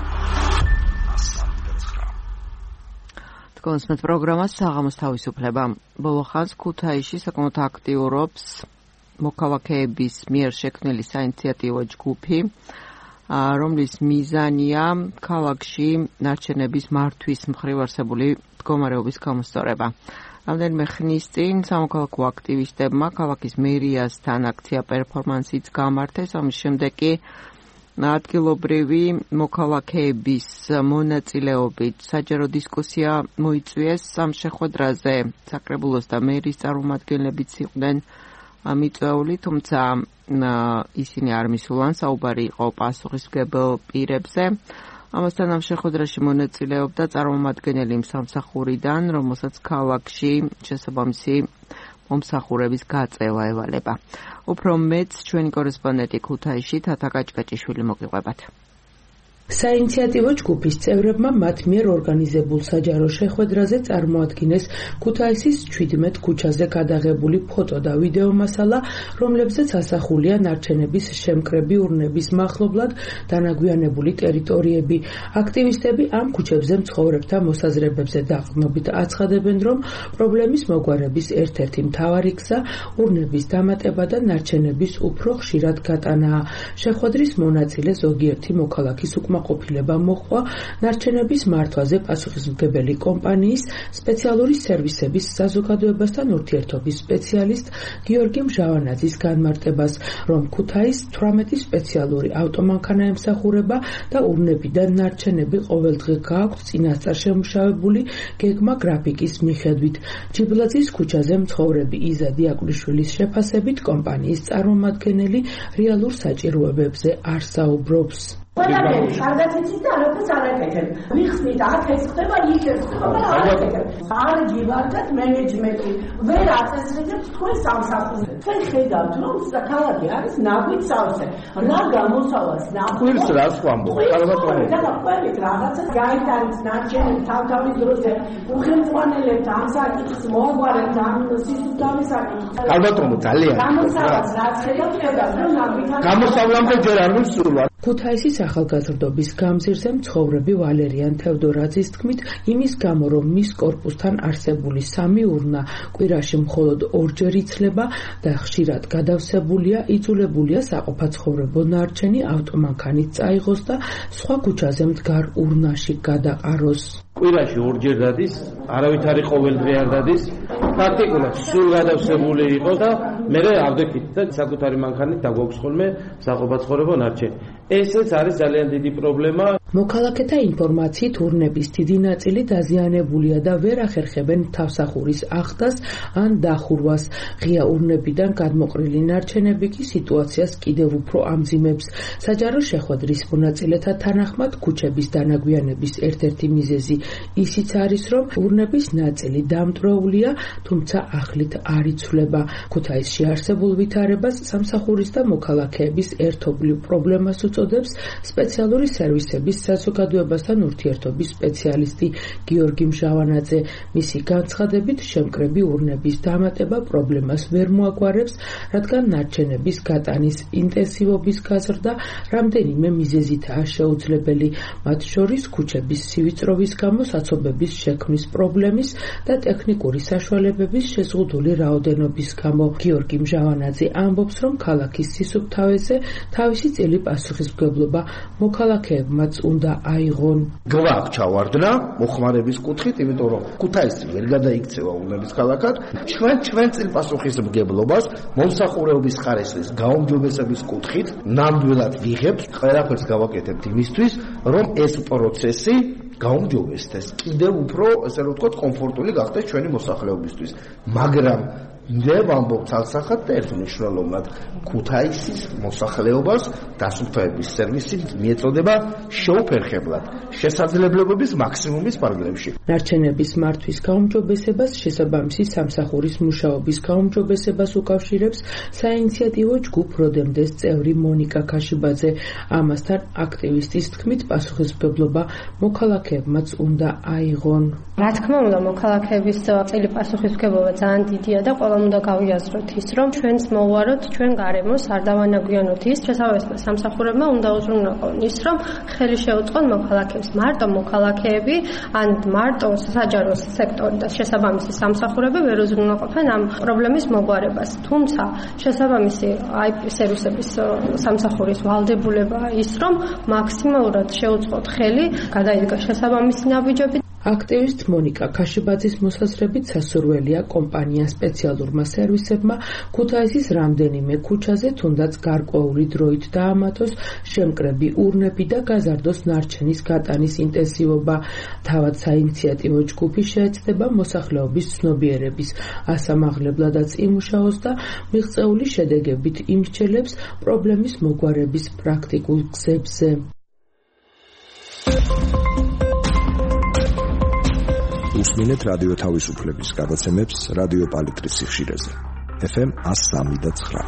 კონსმეთ პროგრამას საღამოს თავისუფლება. ბოლო ხანს ქუთაისში საკმაოდ აქტიურობს მოქალაქეების მიერ შექმნილი საინიციატივო ჯგუფი, რომლის მიზანია ქალაქში ნარჩენების მართვის მხრივ არსებული მდგომარეობის გამოსწორება. რამდენიმე ხნის წინ სამოქალაქო აქტივისტებმა ქალაქის მერიასთან აქცია პერფორმანსიც გამართეს, ამის შემდეგ კი ადგილობრივი მოქალაქეების მონაწილეობით საჯარო დისკუსია მოიწვიეს ამ შეხვედრაზე. საკრებულოს და მერის წარმომადგენლებიც იყვნენ მიწვეული, თუმცა ისინი არ მისულან, საუბარი იყო პასუხისმგებელ პირებზე. ამასთან ამ შეხვედრაში მონაწილეობდა წარმომადგენელი სამსახურიდან, რომელსაც ქალაქში შესაბამისი მომსახურების გაწევა ევალება. უფრო მეც ჩვენი კორესპონდენტი ქუთაისში თათა კაჭკაჭიშვილი მოგიყვებათ. საინიციატივო ჯგუფის წევრებმა მათ მიერ ორგანიზებულ საჯარო შეხვედრაზე წარმოადგინეს ქუთაისის ჩვიდმეტ ქუჩაზე გადაღებული ფოტო და ვიდეო მასალა, რომლებზეც ასახულია ნარჩენების შემკრები ურნების მახლობლად დანაგვიანებული ტერიტორიები. აქტივისტები ამ ქუჩებზე მცხოვრებთა მოსაზრებებზე დაყრდნობით აცხადებენ, რომ პრობლემის მოგვარების ერთ-ერთი მთავარი გზა ურნების დამატება და ნარჩენების უფრო ხშირად გატანაა. შეხვედრის მონაწილე ზოგიერთი მოქალაქის უკმაყოფილება მოჰყვა ნარჩენების მართვაზე პასუხისმგებელი კომპანიის სპეციალური სერვისების საზოგადოებასთან ურთიერთობის სპეციალისტ გიორგი მჟავანაძის განმარტებას, რომ ქუთაის თვრამეტი სპეციალური ავტომანქანა ემსახურება და ურნებიდან ნარჩენები ყოველდღე გააქვთ წინასწარ შემუშავებული გეგმა გრაფიკის მიხედვით. ჯიბლაძის ქუჩაზე მცხოვრები იზა დიაკვлишვილის შეფასებით კომპანიის წარმომადგენელი რეალურ საჭიროებებზე არ საუბრობს. ყველაფერი კარგად იცით და არაფერს არ აკეთებ. მიხსნით, აქ ეს ხდება, იქ ეს ხდება, არ აკეთებ. არ გივარდათ მენეჯმენტი, ვერ აწესრიგებთ თქვენ სამსახურს. თქვენ ხედავთ, რომ ქალაქი არის ნაგვით სავსე. რა გამოსავალს ნახვით? ხვილს რას ვამბობ? კარგად და ყველით რაღაცა გაიტანეთ ნარჩენებს თავთავის დროზე. უხელმძღვანელებთ ამ საკითხს მოაგვარებთ ამ სისუსტავის საკითხს. კარგად რომ ძალიან. გამოსავალს რაც ხედავთ, ხედავთ, რომ ნაგვით. გამოსავლამდე ჯერ არ მისულა. ქუთაისის ახალგაზრდობის გამზირზე მცხოვრები ვალერიან თევდორაძის თქმით, იმის გამო, რომ მის კორპუსთან არსებული სამი ურნა კვირაში მხოლოდ ორჯერ იცლება და ხშირად გადავსებულია, იძულებულია საყოფაცხოვრებო ნარჩენი ავტომანქანით წაიღოს და სხვა ქუჩაზე მდგარ ურნაში გადაყაროს. კვირაში ორჯერ დადის, არავითარი ყოველდღე არ დადის, პრაქტიკულად სულ გადავსებული იყო და მე ავდექით და საკუთარი მანქანით დაგვაქვს ხოლმე საყოფაცხოვრებო ნარჩენი. ესეც არის ძალიან დიდი პრობლემა. მოქალაქეთა ინფორმაციით ურნების დიდი ნაწილი დაზიანებულია და ვერ ახერხებენ თავსახურის ახდას ან დახურვას. ღია ურნებიდან გადმოყრილი ნარჩენები კი სიტუაციას კიდევ უფრო ამძიმებს. საჯარო შეხვედრის მონაწილეთა თანახმად ქუჩების დანაგვიანების ერთ-ერთი მიზეზი ისიც არის, რომ ურნების ნაწილი დამტვრეულია, თუმცა ახლით არ იცვლება. ქუთაისში არსებულ ვითარებას სამსახურის და მოქალაქეების ერთობლივ პრობლემას უწოდებს სპეციალური სერვისების საზოგადოებასთან ურთიერთობის სპეციალისტი გიორგი მჟავანაძე. მისი განცხადებით, შემკრები ურნების დამატება პრობლემას ვერ მოაგვარებს, რადგან ნარჩენების გატანის ინტენსივობის გაზრდა რამდენიმე მიზეზითაა შეუძლებელი, მათ შორის ქუჩების სივიწროვის გამო საცობების შექმნის პრობლემის და ტექნიკური საშუალებების შეზღუდული რაოდენობის გამო. გიორგი მჟავანაძე ამბობს, რომ ქალაქის სისუფთავეზე თავისი წილი პასუხისმგებლობა მოქალაქეებმაც უნდა აიღონ. გვაქვს ჩავარდნა მოხმარების კუთხით, იმიტომ რომ ქუთაისი ვერ გადაიქცევა ურნების ქალაქად. ჩვენ ჩვენ წილ პასუხისმგებლობას მომსახურების ხარისხის გაუმჯობესების კუთხით ნამდვილად ვიღებთ, ყველაფერს გავაკეთებთ იმისთვის, რომ ეს პროცესი გაუმჯობესდეს, კიდევ უფრო, ესე რომ ვთქვათ, კომფორტული გახდეს ჩვენი მოსახლეობისთვის. მაგრამ მე ვამბობ ცალსახად და ერთმნიშვნელოვნად, ქუთაისის მოსახლეობას დასუფთავების სერვისი მიეწოდება შეუფერხებლად შესაძლებლობების მაქსიმუმის პარალელში. ნარჩენების მართვის გაუმჯობესებას შესაბამისი სამსახურის მუშაობის გაუმჯობესებას უკავშირებს საინიციატივო ჯგუფ როდემდეს წევრი მონიკა ქაშიბაძე. ამასთან აქტივისტის თქმით, პასუხისმგებლობა მოქალაქეებმაც უნდა აიღონ. რა თქმა უნდა, მოქალაქეების წილი პასუხისმგებლობა ძალიან დიდია და ყველა უნდა გავიაზროთ ის, რომ ჩვენს მოვუაროთ ჩვენ გარემოს, არ დავანაგვიანოთ ის, შესაბამისად სამსახურებმა უნდა უზრუნველყონ ის, რომ ხელი შეუწყონ მოქალაქეებს. მარტო მოქალაქეები ან მარტო საჯარო სექტორი და შესაბამისი სამსახურები ვერ უზრუნველყოფენ ამ პრობლემის მოგვარებას. თუმცა შესაბამისი აი პი სერვისების სამსახურის ვალდებულებაა ის, რომ მაქსიმალურად შეუწყოთ ხელი, გადაიდგა შესაბამისი ნაბიჯები. აქტივისტ მონიკა ქაშიბაძის მოსაზრებით სასურველია კომპანია სპეციალურმა სერვისებმა ქუთაისის რამდენიმე ქუჩაზე თუნდაც გარკვეული დროით დაამატოს შემკრები ურნები და გაზარდოს ნარჩენის გატანის ინტენსივობა. თავად საინიციატივო ჯგუფი შეეცდება მოსახლეობის ცნობიერების ასამაღლებლადაც იმუშაოს და მიღწეული შედეგებით იმსჯელებს პრობლემის მოგვარების პრაქტიკულ გზებზე. უსმინეთ რადიო თავისუფლების გადაცემებს რადიო პალიტრის სიხშირეზე. ეფ ემ one oh three point nine.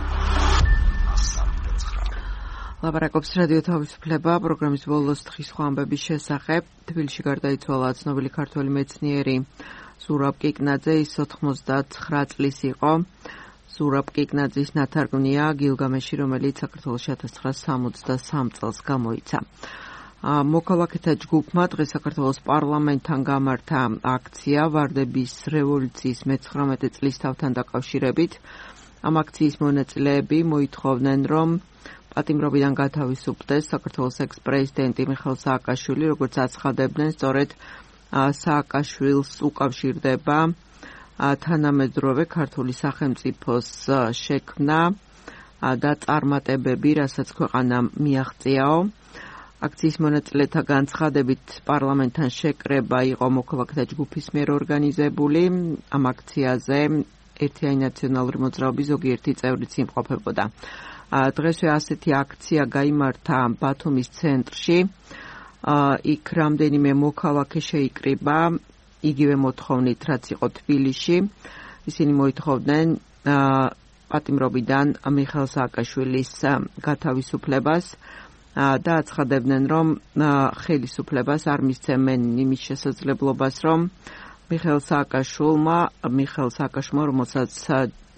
ლაპარაკობს რადიო თავისუფლება პროგრამის ბოლოს თხის ხვამბების შესახებ. თბილისში გარდაიცვალა ცნობილი ქართველი მეცნიერი ზურაბ კიკნაძე, ის ოთხმოცდათხრა წლის იყო. ზურაბ კიკნაძის ნათარგმნია გილგამეში, რომელიც საქართველოს one thousand nine hundred sixty-three წელს გამოიცა. მოქალაქეთა ჯგუფმა დღეს საქართველოს პარლამენტთან გამართა აქცია ვარდების რევოლუციის მეცხრამეტე წლისთავთან დაკავშირებით. ამ აქციის მონაწილეები მოითხოვდნენ, რომ პატიმრობიდან გათავისუფლდეს საქართველოს ექს-პრეზიდენტი მიხეილ სააკაშვილი, როგორც აცხადებდნენ, სწორედ სააკაშვილს უკავშირდება თანამედროვე ქართული სახელმწიფოს შექმნა და წარმატებები, რასაც ქვეყანამ მიაღწიაო. აქციის მონაწილეთა განცხადებით პარლამენტთან შეკრება იყო მოქალაქეთა ჯგუფის მიერ ორგანიზებული. ამ აქციაზე ერთიანი ნაციონალური მოძრაობის ზოგიერთი წევრიც იმყოფებოდა. დღესვე ასეთი აქცია გაიმართა ბათუმის ცენტრში. იქ რამდენიმე მოქალაქე შეიკრიბა იგივე მოთხოვნით, რაც იყო თბილისში. ისინი მოითხოვდნენ პატიმრობიდან მიხეილ სააკაშვილის გათავისუფლებას და აცხადებდნენ, რომ ხელისუფლებას არ მისცემენ იმის შესაძლებლობას, რომ მიხეილ სააკაშვილმა, მიხეილ სააკაშვილმა, რომელსაც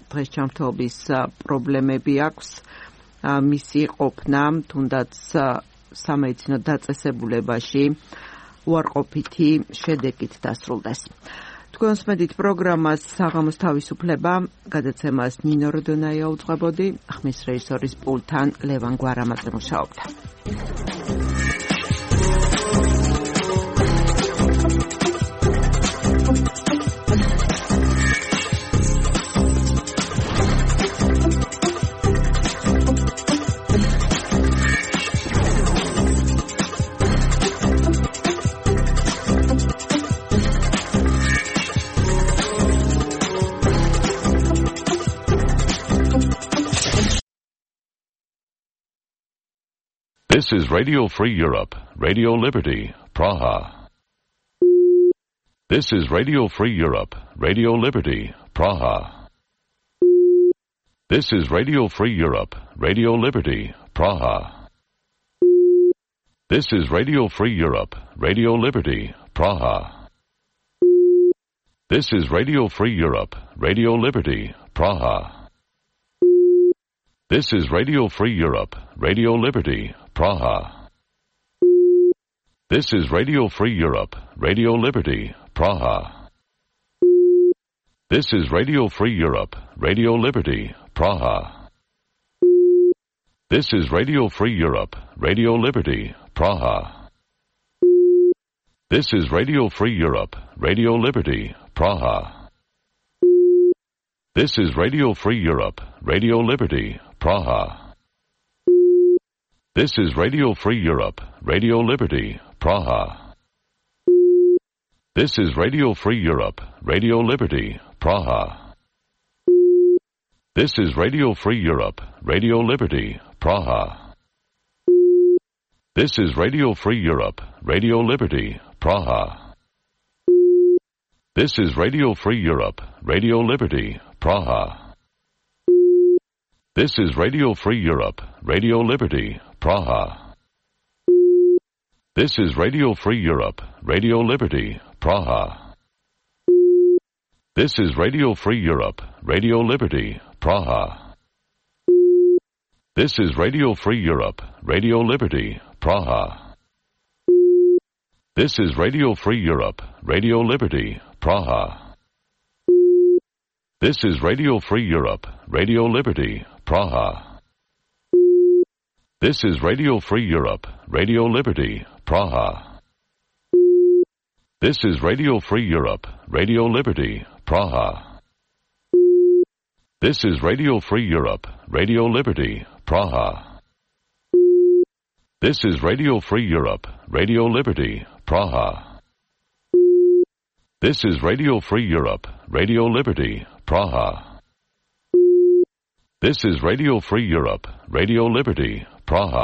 დღესჯამთობის პრობლემები აქვს, მისი ყოფნა, თუნდაც სამეცნიერო დაწესებულებაში უარყოფითი შედეგით დასრულდეს. თქვენს მედით პროგრამას საღამოს თავისუფლება გადაცემას ნინო როდონაია უძღვებოდი, ხმის რეჟისორის პულტთან ლევან გვარამაძე მუშაობდა. This is Radio Free Europe, Radio Liberty, Praha. This is Radio Free Europe, Radio Liberty, Praha. This is Radio Free Europe, Radio Liberty, Praha. This is Radio Free Europe, Radio Liberty, Praha. This is Radio Free Europe, Radio Liberty, Praha. This is Radio Free Europe, Radio Liberty, Praha. This is Radio Free Europe, Radio Liberty, Praha. This is Radio Free Europe, Radio Liberty, Praha. This is Radio Free Europe, Radio Liberty, Praha. This is Radio Free Europe, Radio Liberty, Praha. This is Radio Free Europe, Radio Liberty, Praha. This is Radio Free Europe, Radio Liberty, Praha. This is Radio Free Europe, Radio Liberty, Praha. This is Radio Free Europe, Radio Liberty, Praha. This is Radio Free Europe, Radio Liberty, Praha. This is Radio Free Europe, Radio Liberty, Praha. This is Radio Free Europe, Radio Liberty, Praha. This is Radio Free Europe, Radio Liberty, Praha. This is Radio Free Europe, Radio Liberty, Praha. This is Radio Free Europe, Radio Liberty, Praha. This is Radio Free Europe, Radio Liberty, Praha. This is Radio Free Europe, Radio Liberty, Praha. This is Radio Free Europe, Radio Liberty, Praha. This is Radio Free Europe, Radio Liberty, Praha. This is Radio Free Europe, Radio Liberty, Praha. This is Radio Free Europe, Radio Liberty, Praha. This is Radio Free Europe, Radio Liberty, Praha. This is Radio Free Europe, Radio Liberty, Praha.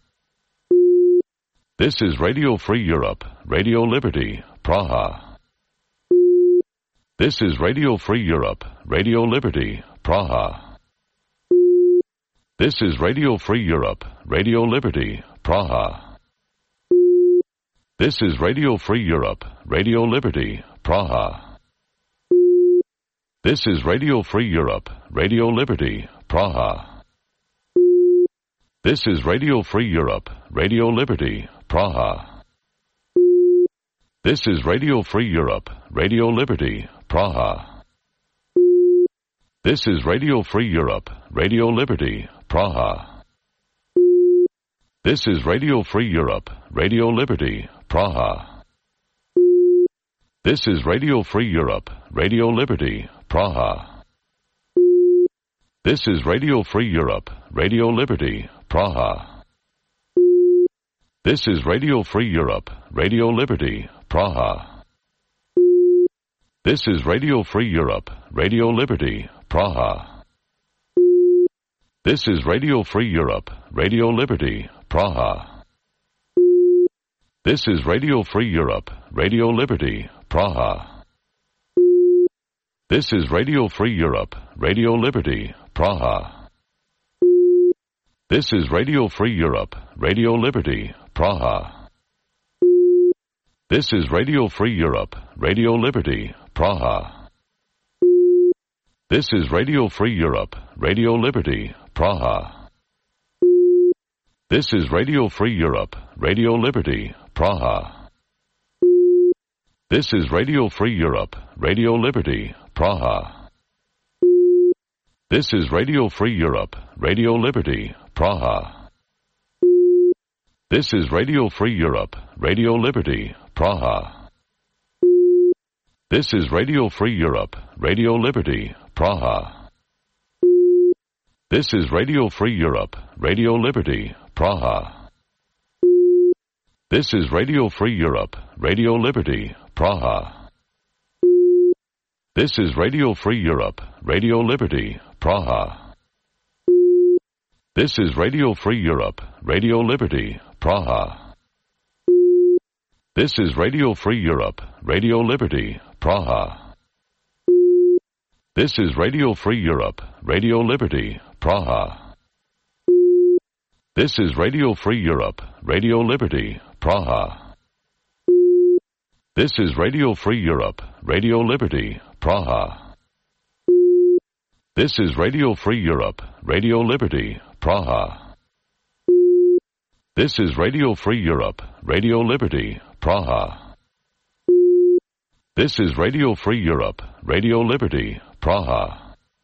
This is Radio Free Europe, Radio Liberty, Praha. This is Radio Free Europe, Radio Liberty, Praha. This is Radio Free Europe, Radio Liberty, Praha. This is Radio Free Europe, Radio Liberty, Praha. This is Radio Free Europe, Radio Liberty, Praha. This is Radio Free Europe, Radio Liberty, Praha. This is Radio Free Europe, Radio Liberty, Praha. This is Radio Free Europe, Radio Liberty, Praha. This is Radio Free Europe, Radio Liberty, Praha. This is Radio Free Europe, Radio Liberty, Praha. This is Radio Free Europe, Radio Liberty, Praha. This is Radio Free Europe, Radio Liberty, Praha. This is Radio Free Europe, Radio Liberty, Praha. This is Radio Free Europe, Radio Liberty, Praha. This is Radio Free Europe, Radio Liberty, Praha. This is Radio Free Europe, Radio Liberty, Praha. This is Radio Free Europe, Radio Liberty, Praha. This is Radio Free Europe, Radio Liberty, Praha. This is Radio Free Europe, Radio Liberty, Praha. This is Radio Free Europe, Radio Liberty, Praha. This is Radio Free Europe, Radio Liberty, Praha. This is Radio Free Europe, Radio Liberty, Praha. This is Radio Free Europe, Radio Liberty, Praha. This is Radio Free Europe, Radio Liberty, Praha. This is Radio Free Europe, Radio Liberty, Praha. This is Radio Free Europe, Radio Liberty, Praha. This is Radio Free Europe, Radio Liberty, Praha. This is Radio Free Europe, Radio Liberty, Praha. This is Radio Free Europe, Radio Liberty, Praha. This is Radio Free Europe, Radio Liberty, Praha. This is Radio Free Europe, Radio Liberty, Praha. This is Radio Free Europe, Radio Liberty, Praha. This is Radio Free Europe, Radio Liberty, Praha. This is Radio Free Europe, Radio Liberty, Praha. This is Radio Free Europe, Radio Liberty, Praha.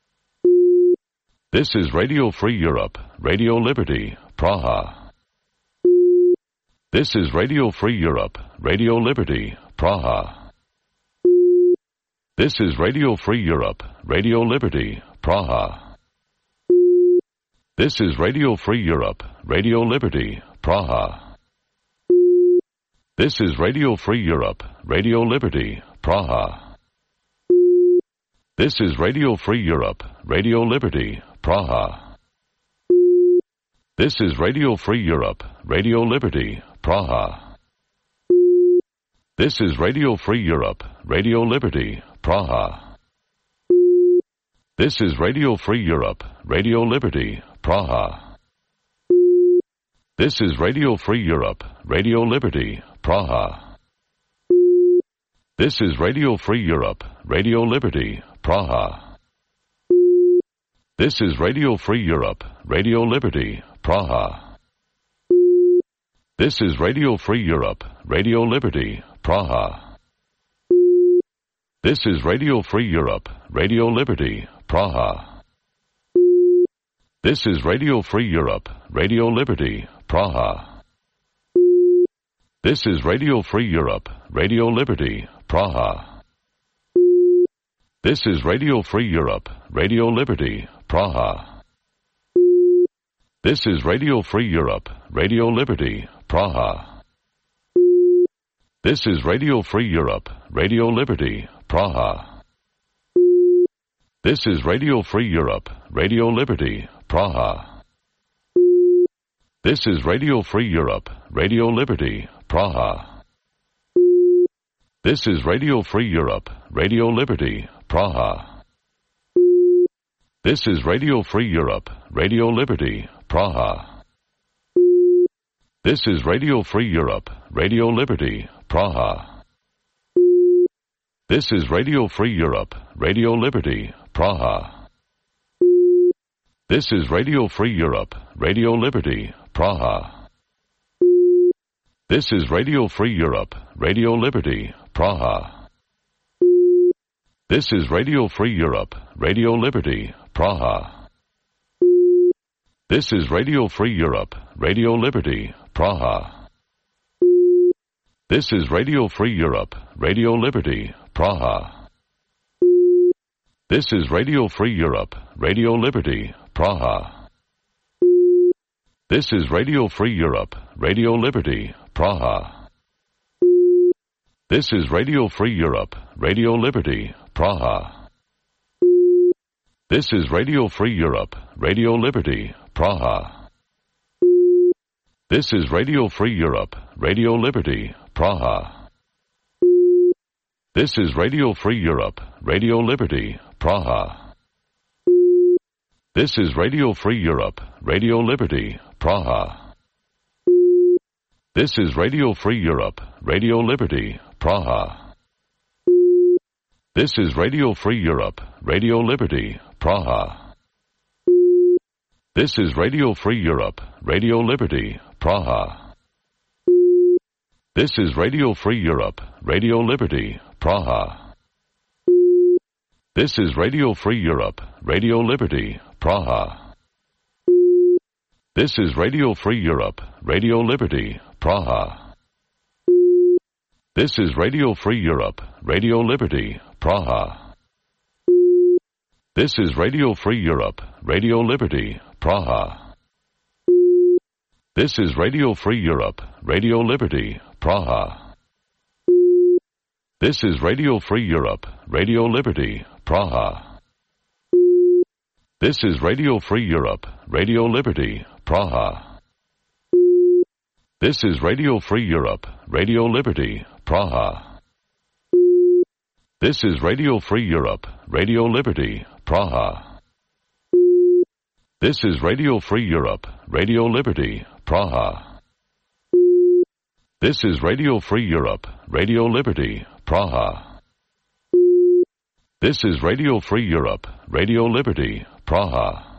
This is Radio Free Europe, Radio Liberty, Praha. This is Radio Free Europe, Radio Liberty, Praha. This is Radio Free Europe, Radio Liberty, Praha. This is Radio Free Europe, Radio Liberty, Praha. This is Radio Free Europe, Radio Liberty, Praha. This is Radio Free Europe, Radio Liberty, Praha. This is Radio Free Europe, Radio Liberty, Praha. This is Radio Free Europe, Radio Liberty, Praha. This is Radio Free Europe, Radio Liberty, Praha. This is Radio Free Europe, Radio Liberty, Praha. This is Radio Free Europe, Radio Liberty, Praha. This is Radio Free Europe, Radio Liberty, Praha. This is Radio Free Europe, Radio Liberty, Praha. This is Radio Free Europe, Radio Liberty, Praha. This is Radio Free Europe, Radio Liberty, Praha. This is Radio Free Europe, Radio Liberty, Praha. This is Radio Free Europe, Radio Liberty, Praha. This is Radio Free Europe, Radio Liberty, Praha. This is Radio Free Europe, Radio Liberty, Praha. This is Radio Free Europe, Radio Liberty, Praha. This is Radio Free Europe, Radio Liberty, Praha. This is Radio Free Europe, Radio Liberty, Praha. This is Radio Free Europe, Radio Liberty, Praha. This is Radio Free Europe, Radio Liberty, Praha. This is Radio Free Europe, Radio Liberty, Praha. This is Radio Free Europe, Radio Liberty, Praha. This is Radio Free Europe, Radio Liberty, Praha. This is Radio Free Europe, Radio Liberty, Praha. This is Radio Free Europe, Radio Liberty, Praha. This is Radio Free Europe, Radio Liberty, Praha. This is Radio Free Europe, Radio Liberty, Praha. This is Radio Free Europe, Radio Liberty, Praha. This is Radio Free Europe, Radio Liberty, Praha. This is Radio Free Europe, Radio Liberty, Praha. This is Radio Free Europe, Radio Liberty, Praha. This is Radio Free Europe, Radio Liberty, Praha. This is Radio Free Europe, Radio Liberty, Praha. This is Radio Free Europe, Radio Liberty, Praha. This is Radio Free Europe, Radio Liberty, Praha. This is Radio Free Europe, Radio Liberty, Praha. This is Radio Free Europe, Radio Liberty, Praha. This is Radio Free Europe, Radio Liberty, Praha. This is Radio Free Europe, Radio Liberty, Praha. This is Radio Free Europe, Radio Liberty, Praha. This is Radio Free Europe, Radio Liberty, Praha. This is Radio Free Europe, Radio Liberty, Praha. This is Radio Free Europe, Radio Liberty, Praha. This is Radio Free Europe, Radio Liberty, Praha. This is Radio Free Europe, Radio Liberty, Praha. This is Radio Free Europe, Radio Liberty, Praha. This is Radio Free Europe, Radio Liberty, Praha. This is Radio Free Europe, Radio Liberty, Praha. This is Radio Free Europe, Radio Liberty, Praha.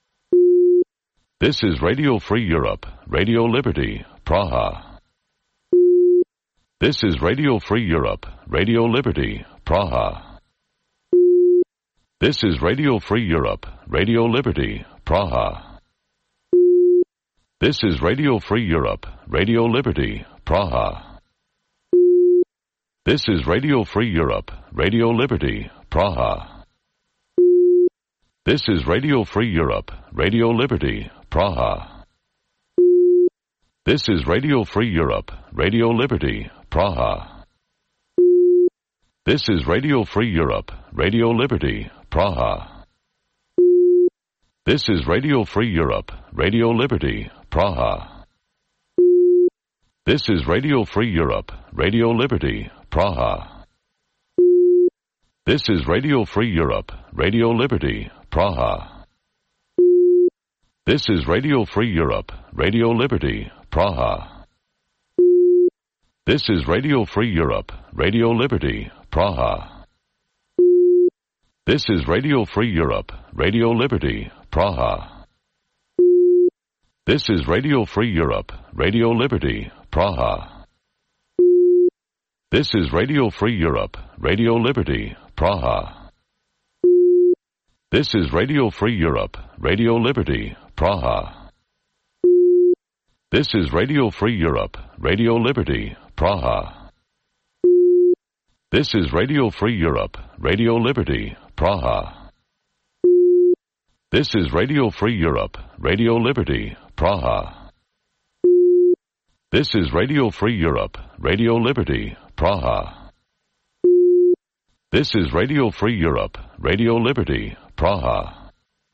This is Radio Free Europe, Radio Liberty, Praha. This is Radio Free Europe, Radio Liberty, Praha. This is Radio Free Europe, Radio Liberty, Praha. This is Radio Free Europe, Radio Liberty, Praha. This is Radio Free Europe, Radio Liberty, Praha. This is Radio Free Europe, Radio Liberty, Praha. This is Radio Free Europe, Radio Liberty, Praha. This is Radio Free Europe, Radio Liberty, Praha. This is Radio Free Europe, Radio Liberty, Praha. This is Radio Free Europe, Radio Liberty, Praha. This is Radio Free Europe, Radio Liberty, Praha. This is Radio Free Europe, Radio Liberty, Praha. This is Radio Free Europe, Radio Liberty, Praha. This is Radio Free Europe, Radio Liberty, Praha. This is Radio Free Europe, Radio Liberty, Praha. This is Radio Free Europe, Radio Liberty, Praha. This is Radio Free Europe, Radio Liberty, Praha. This is Radio Free Europe, Radio Liberty, Praha. This is Radio Free Europe, Radio Liberty, Praha. This is Radio Free Europe, Radio Liberty, Praha. This is Radio Free Europe, Radio Liberty, Praha. This is Radio Free Europe, Radio Liberty, Praha.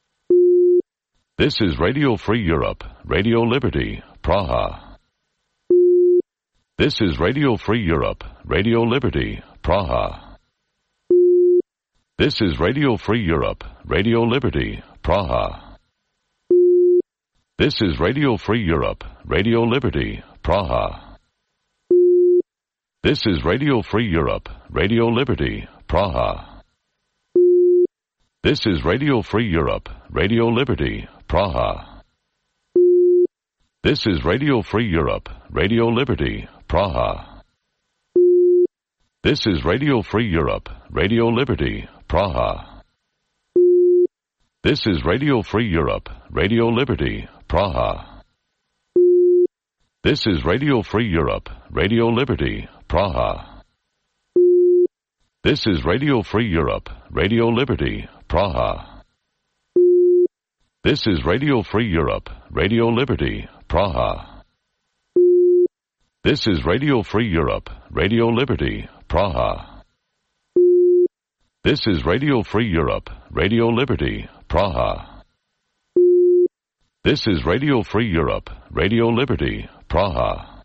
This is Radio Free Europe, Radio Liberty, Praha. This is Radio Free Europe, Radio Liberty, Praha. This is Radio Free Europe, Radio Liberty, Praha. This is Radio Free Europe, Radio Liberty, Praha. This is Radio Free Europe, Radio Liberty, Praha. This is Radio Free Europe, Radio Liberty, Praha. This is Radio Free Europe, Radio Liberty, Praha. This is Radio Free Europe, Radio Liberty, Praha. This is Radio Free Europe, Radio Liberty, Praha. This is Radio Free Europe, Radio Liberty, Praha. This is Radio Free Europe, Radio Liberty, Praha. This is Radio Free Europe, Radio Liberty, Praha. This is Radio Free Europe, Radio Liberty, Praha. This is Radio Free Europe, Radio Liberty, Praha. This is Radio Free Europe, Radio Liberty, Praha.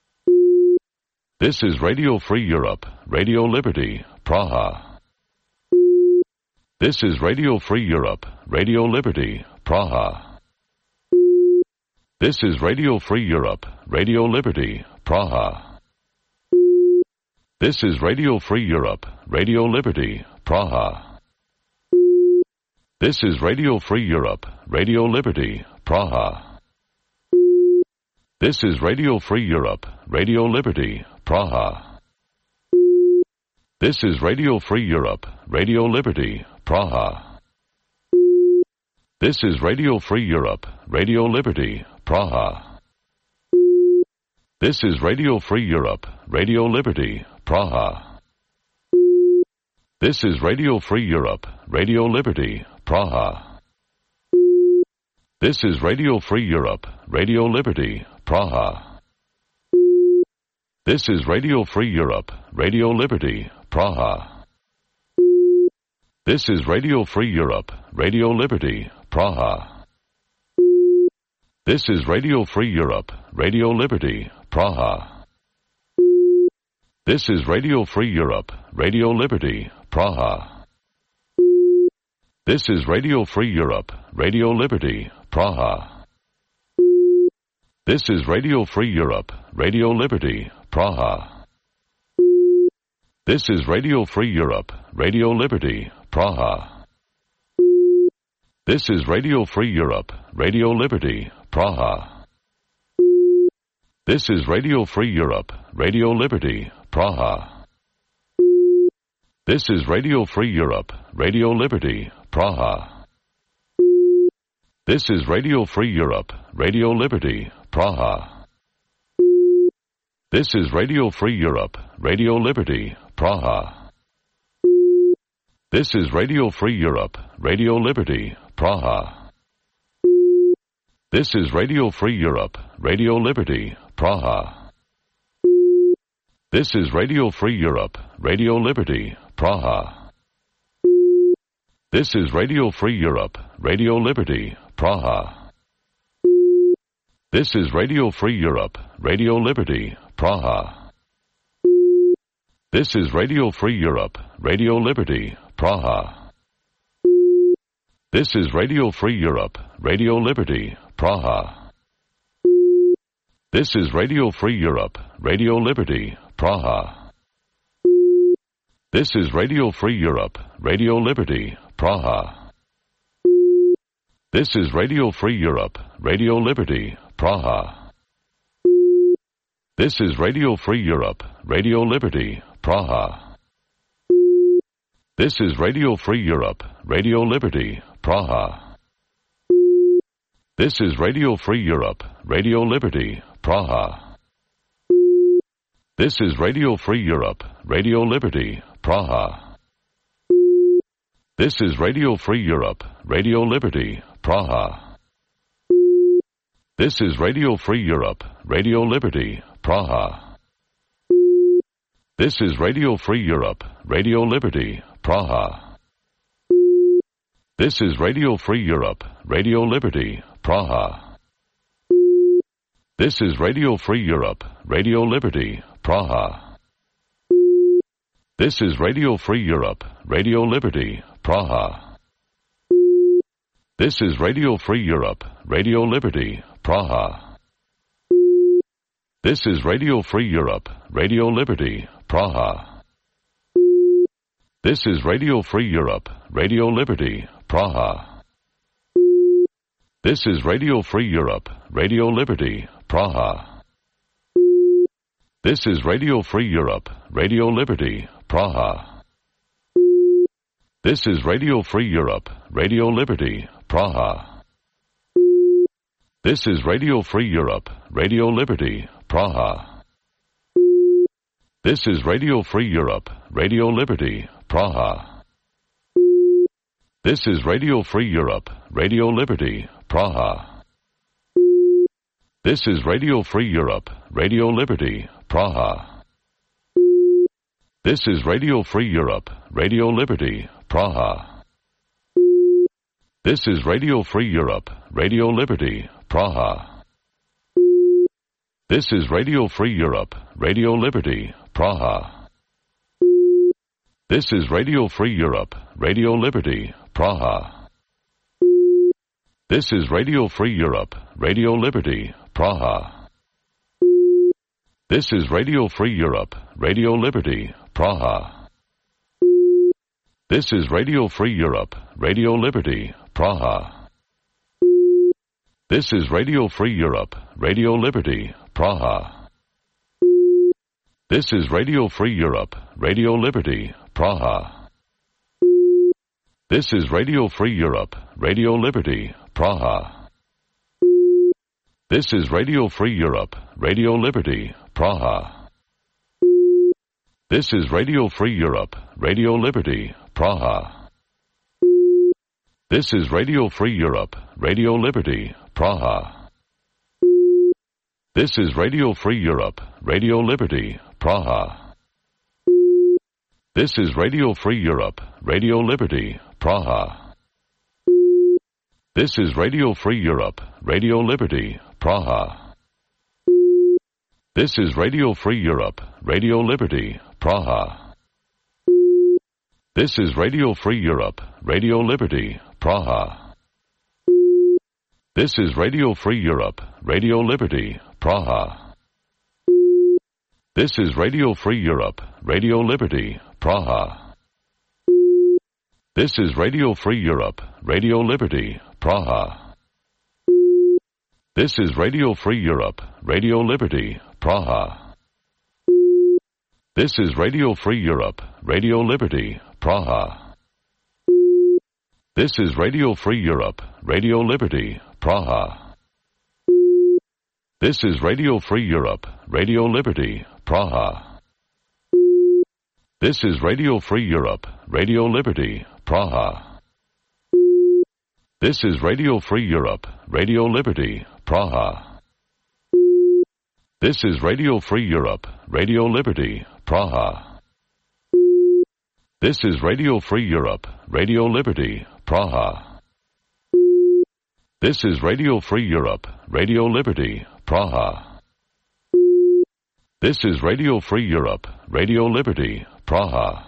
This is Radio Free Europe, Radio Liberty, Praha. This is Radio Free Europe, Radio Liberty, Praha. This is Radio Free Europe, Radio Liberty, Praha. This is Radio Free Europe, Radio Liberty, Praha. This is Radio Free Europe, Radio Liberty, Praha. This is Radio Free Europe, Radio Liberty, Praha. This is Radio Free Europe, Radio Liberty, Praha. This is Radio Free Europe, Radio Liberty, Praha. This is Radio Free Europe, Radio Liberty, Praha. This is Radio Free Europe, Radio Liberty, Praha. This is Radio Free Europe, Radio Liberty, Praha. This is Radio Free Europe, Radio Liberty, Praha. This is Radio Free Europe, Radio Liberty, Praha. This is Radio Free Europe, Radio Liberty, Praha. This is Radio Free Europe, Radio Liberty, Praha. This is Radio Free Europe, Radio Liberty, Praha. This is Radio Free Europe, Radio Liberty, Praha. This is Radio Free Europe, Radio Liberty, Praha. This is Radio Free Europe, Radio Liberty, Praha. This is Radio Free Europe, Radio Liberty, Praha. This is Radio Free Europe, Radio Liberty, Praha. This is Radio Free Europe, Radio Liberty, Praha. This is Radio Free Europe, Radio Liberty, Praha. This is Radio Free Europe, Radio Liberty, Praha. This is Radio Free Europe, Radio Liberty, Praha. This is Radio Free Europe, Radio Liberty, Praha. This is Radio Free Europe, Radio Liberty, Praha. This is Radio Free Europe, Radio Liberty, Praha. This is Radio Free Europe, Radio Liberty, Praha. This is Radio Free Europe, Radio Liberty, Praha. This is Radio Free Europe, Radio Liberty, Praha. This is Radio Free Europe, Radio Liberty, Praha. This is Radio Free Europe, Radio Liberty, Praha. This is Radio Free Europe, Radio Liberty, Praha. This is Radio Free Europe, Radio Liberty, Praha. This is Radio Free Europe, Radio Liberty, Praha. This is Radio Free Europe, Radio Liberty, Praha. This is Radio Free Europe, Radio Liberty, Praha. This is Radio Free Europe, Radio Liberty, Praha. This is Radio Free Europe, Radio Liberty, Praha. This is Radio Free Europe, Radio Liberty, Praha. This is Radio Free Europe, Radio Liberty, Praha. This is Radio Free Europe, Radio Liberty, Praha. This is Radio Free Europe, Radio Liberty, Praha. This is Radio Free Europe, Radio Liberty, Praha. This is Radio Free Europe, Radio Liberty, Praha. This is Radio Free Europe, Radio Liberty, Praha. This is Radio Free Europe, Radio Liberty, Praha. This is Radio Free Europe, Radio Liberty, Praha. This is Radio Free Europe, Radio Liberty, Praha. This is Radio Free Europe, Radio Liberty, Praha. This is Radio Free Europe, Radio Liberty, Praha. This is Radio Free Europe, Radio Liberty, Praha. This is Radio Free Europe, Radio Liberty, Praha. This is Radio Free Europe, Radio Liberty, Praha. This is Radio Free Europe, Radio Liberty, Praha. This is Radio Free Europe, Radio Liberty, Praha. This is Radio Free Europe, Radio Liberty, Praha. This is Radio Free Europe, Radio Liberty, Praha. This is Radio Free Europe, Radio Liberty, Praha. This is Radio Free Europe, Radio Liberty, Praha. This is Radio Free Europe, Radio Liberty, Praha. This is Radio Free Europe, Radio Liberty, Praha. This is Radio Free Europe, Radio Liberty, Praha. This is Radio Free Europe, Radio Liberty, Praha. This is Radio Free Europe, Radio Liberty, Praha. This is Radio Free Europe, Radio Liberty, Praha. This is Radio Free Europe, Radio Liberty, Praha. This is Radio Free Europe, Radio Liberty, Praha. This is Radio Free Europe, Radio Liberty, Praha. This is Radio Free Europe, Radio Liberty, Praha. This is Radio Free Europe, Radio Liberty, Praha. This is Radio Free Europe, Radio Liberty, Praha. This is Radio Free Europe, Radio Liberty, Praha. This is Radio Free Europe, Radio Liberty, Praha. This is Radio Free Europe, Radio Liberty, Praha. This is Radio Free Europe, Radio Liberty, Praha. This is Radio Free Europe, Radio Liberty, Praha. This is Radio Free Europe, Radio Liberty, Praha. This is Radio Free Europe, Radio Liberty, Praha. This is Radio Free Europe, Radio Liberty, Praha. This is Radio Free Europe, Radio Liberty, Praha. This is Radio Free Europe, Radio Liberty, Praha. This is Radio Free Europe, Radio Liberty, Praha.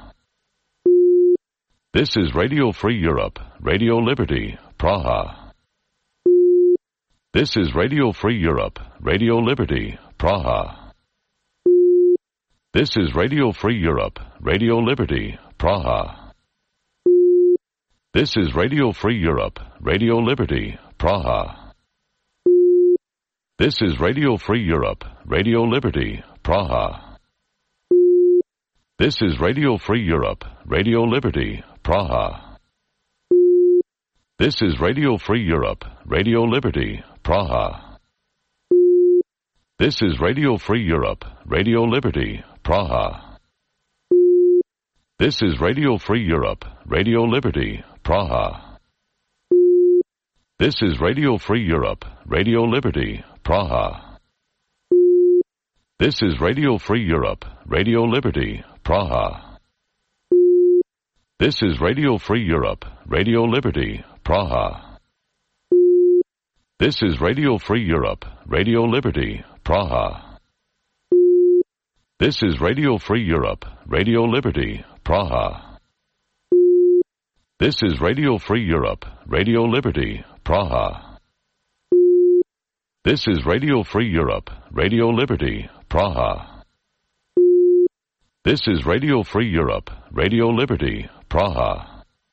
This is Radio Free Europe, Radio Liberty, Praha. This is Radio Free Europe, Radio Liberty, Praha. This is Radio Free Europe, Radio Liberty, Praha. This is Radio Free Europe, Radio Liberty, Praha. This is Radio Free Europe, Radio Liberty, Praha. This is Radio Free Europe, Radio Liberty, Praha. This is Radio Free Europe, Radio Liberty, Praha. This is Radio Free Europe, Radio Liberty, Praha. This is Radio Free Europe, Radio Liberty, Praha. This is Radio Free Europe, Radio Liberty, Praha. This is Radio Free Europe, Radio Liberty, Praha. This is Radio Free Europe, Radio Liberty, Praha. This is Radio Free Europe, Radio Liberty, Praha. This is Radio Free Europe, Radio Liberty, Praha. This is Radio Free Europe, Radio Liberty, Praha. This is Radio Free Europe, Radio Liberty, Praha. This is Radio Free Europe, Radio Liberty, Praha.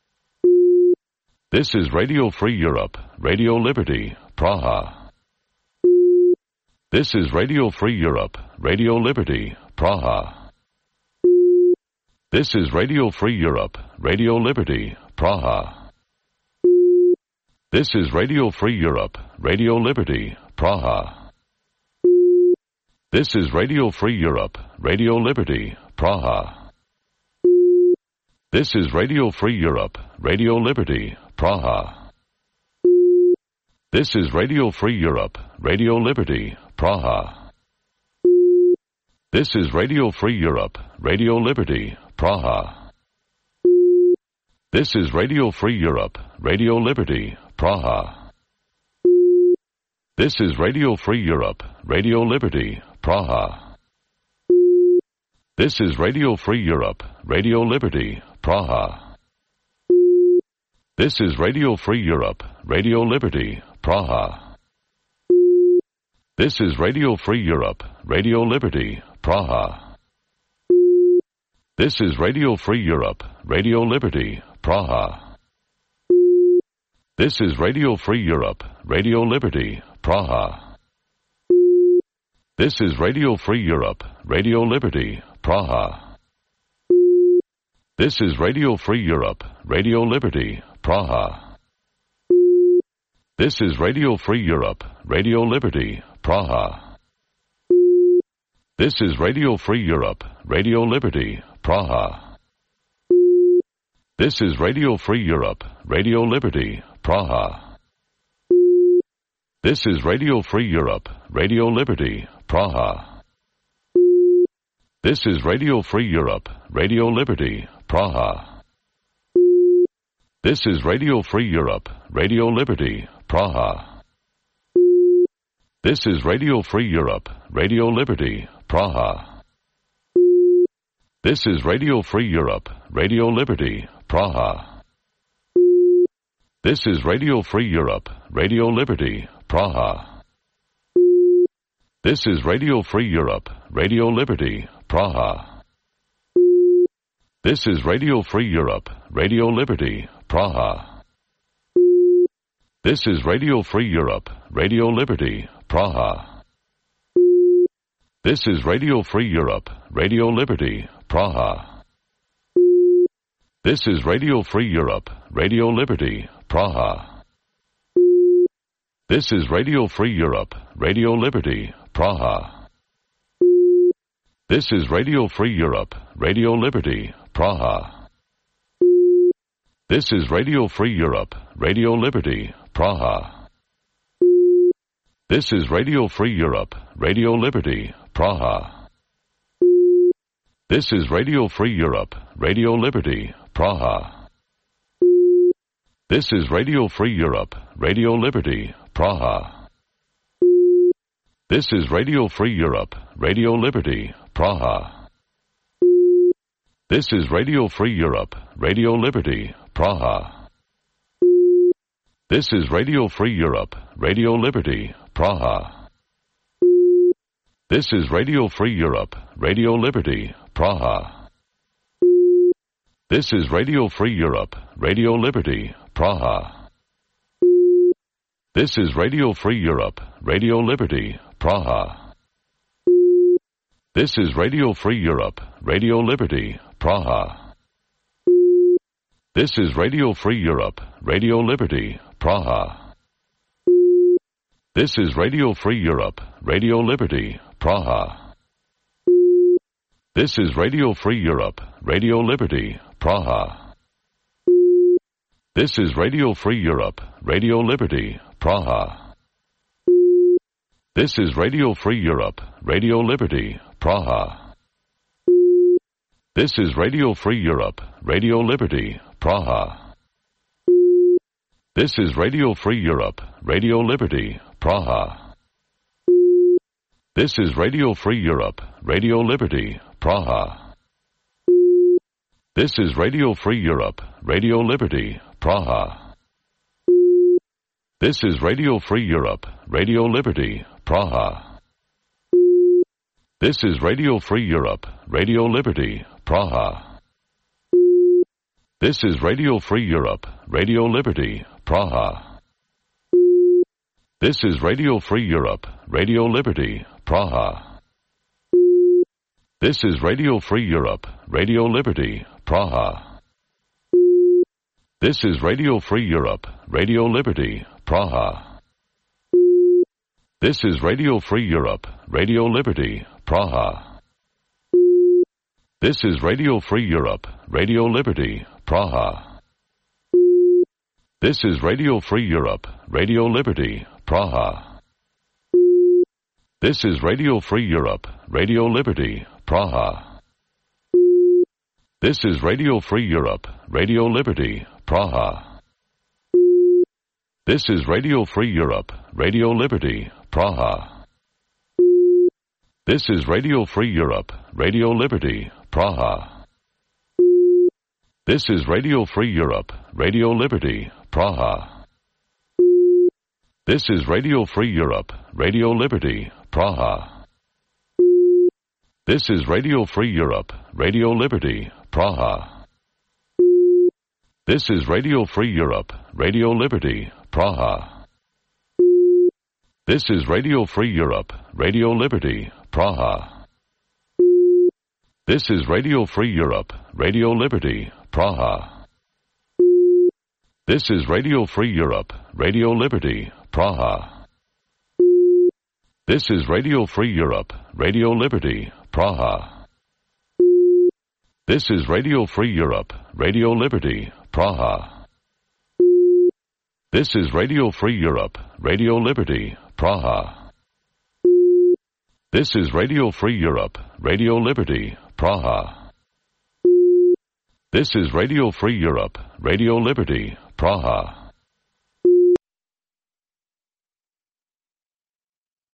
This is Radio Free Europe, Radio Liberty, Praha. This is Radio Free Europe, Radio Liberty, Praha. This is Radio Free Europe, Radio Liberty, Praha. This is Radio Free Europe, Radio Liberty, Praha. This is Radio Free Europe, Radio Liberty, Praha. This is Radio Free Europe, Radio Liberty, Praha. This is Radio Free Europe, Radio Liberty, Praha. This is Radio Free Europe, Radio Liberty, Praha. This is Radio Free Europe, Radio Liberty, Praha. This is Radio Free Europe, Radio Liberty, Praha. This is Radio Free Europe, Radio Liberty, Praha. This is Radio Free Europe, Radio Liberty, Praha. This is Radio Free Europe, Radio Liberty, Praha. This is Radio Free Europe, Radio Liberty, Praha. This is Radio Free Europe, Radio Liberty, Praha. This is Radio Free Europe, Radio Liberty, Praha. This is Radio Free Europe, Radio Liberty, Praha. This is Radio Free Europe, Radio Liberty, Praha. This is Radio Free Europe, Radio Liberty, Praha. This is Radio Free Europe, Radio Liberty, Praha. This is Radio Free Europe, Radio Liberty, Praha. This is Radio Free Europe, Radio Liberty, Praha. This is Radio Free Europe, Radio Liberty, Praha. This is Radio Free Europe, Radio Liberty, Praha. This is Radio Free Europe, Radio Liberty, Praha. This is Radio Free Europe, Radio Liberty, Praha. This is Radio Free Europe, Radio Liberty, Praha. This is Radio Free Europe, Radio Liberty, Praha. This is Radio Free Europe, Radio Liberty, Praha. This is Radio Free Europe, Radio Liberty, Praha. This is Radio Free Europe, Radio Liberty, Praha. This is Radio Free Europe, Radio Liberty, Praha. This is Radio Free Europe, Radio Liberty, Praha. This is Radio Free Europe, Radio Liberty, Praha. This is Radio Free Europe, Radio Liberty, Praha. This is Radio Free Europe, Radio Liberty, Praha. This is Radio Free Europe, Radio Liberty, Praha. This is Radio Free Europe, Radio Liberty, Praha. This is Radio Free Europe, Radio Liberty, Praha. This is Radio Free Europe, Radio Liberty, Praha. This is Radio Free Europe, Radio Liberty, Praha. This is Radio Free Europe, Radio Liberty, Praha. This is Radio Free Europe, Radio Liberty, Praha. This is Radio Free Europe, Radio Liberty, Praha. This is Radio Free Europe, Radio Liberty, Praha. This is Radio Free Europe, Radio Liberty, Praha. This is Radio Free Europe, Radio Liberty, Praha. This is Radio Free Europe, Radio Liberty, Praha. This is Radio Free Europe, Radio Liberty, Praha. This is Radio Free Europe, Radio Liberty, Praha. This is Radio Free Europe, Radio Liberty, Praha. This is Radio Free Europe, Radio Liberty, Praha. This is Radio Free Europe, Radio Liberty, Praha. This is Radio Free Europe, Radio Liberty, Praha. This is Radio Free Europe, Radio Liberty, Praha. This is Radio Free Europe, Radio Liberty, Praha. This is Radio Free Europe, Radio Liberty, Praha. This is Radio Free Europe, Radio Liberty, Praha. This is Radio Free Europe, Radio Liberty, Praha. This is Radio Free Europe, Radio Liberty, Praha. This is Radio Free Europe, Radio Liberty, Praha. This is Radio Free Europe, Radio Liberty, Praha. This is Radio Free Europe, Radio Liberty, Praha. This is Radio Free Europe, Radio Liberty, Praha. This is Radio Free Europe, Radio Liberty, Praha. This is Radio Free Europe, Radio Liberty, Praha. This is Radio Free Europe, Radio Liberty, Praha. This is Radio Free Europe, Radio Liberty, Praha. This is Radio Free Europe, Radio Liberty, Praha. This is Radio Free Europe, Radio Liberty, Praha. This is Radio Free Europe, Radio Liberty, Praha. This is Radio Free Europe, Radio Liberty, Praha. This is Radio Free Europe, Radio Liberty, Praha. This is Radio Free Europe, Radio Liberty, Praha. This is Radio Free Europe, Radio Liberty, Praha. This is Radio Free Europe, Radio Liberty, Praha. This is Radio Free Europe, Radio Liberty, Praha. This is Radio Free Europe, Radio Liberty, Praha.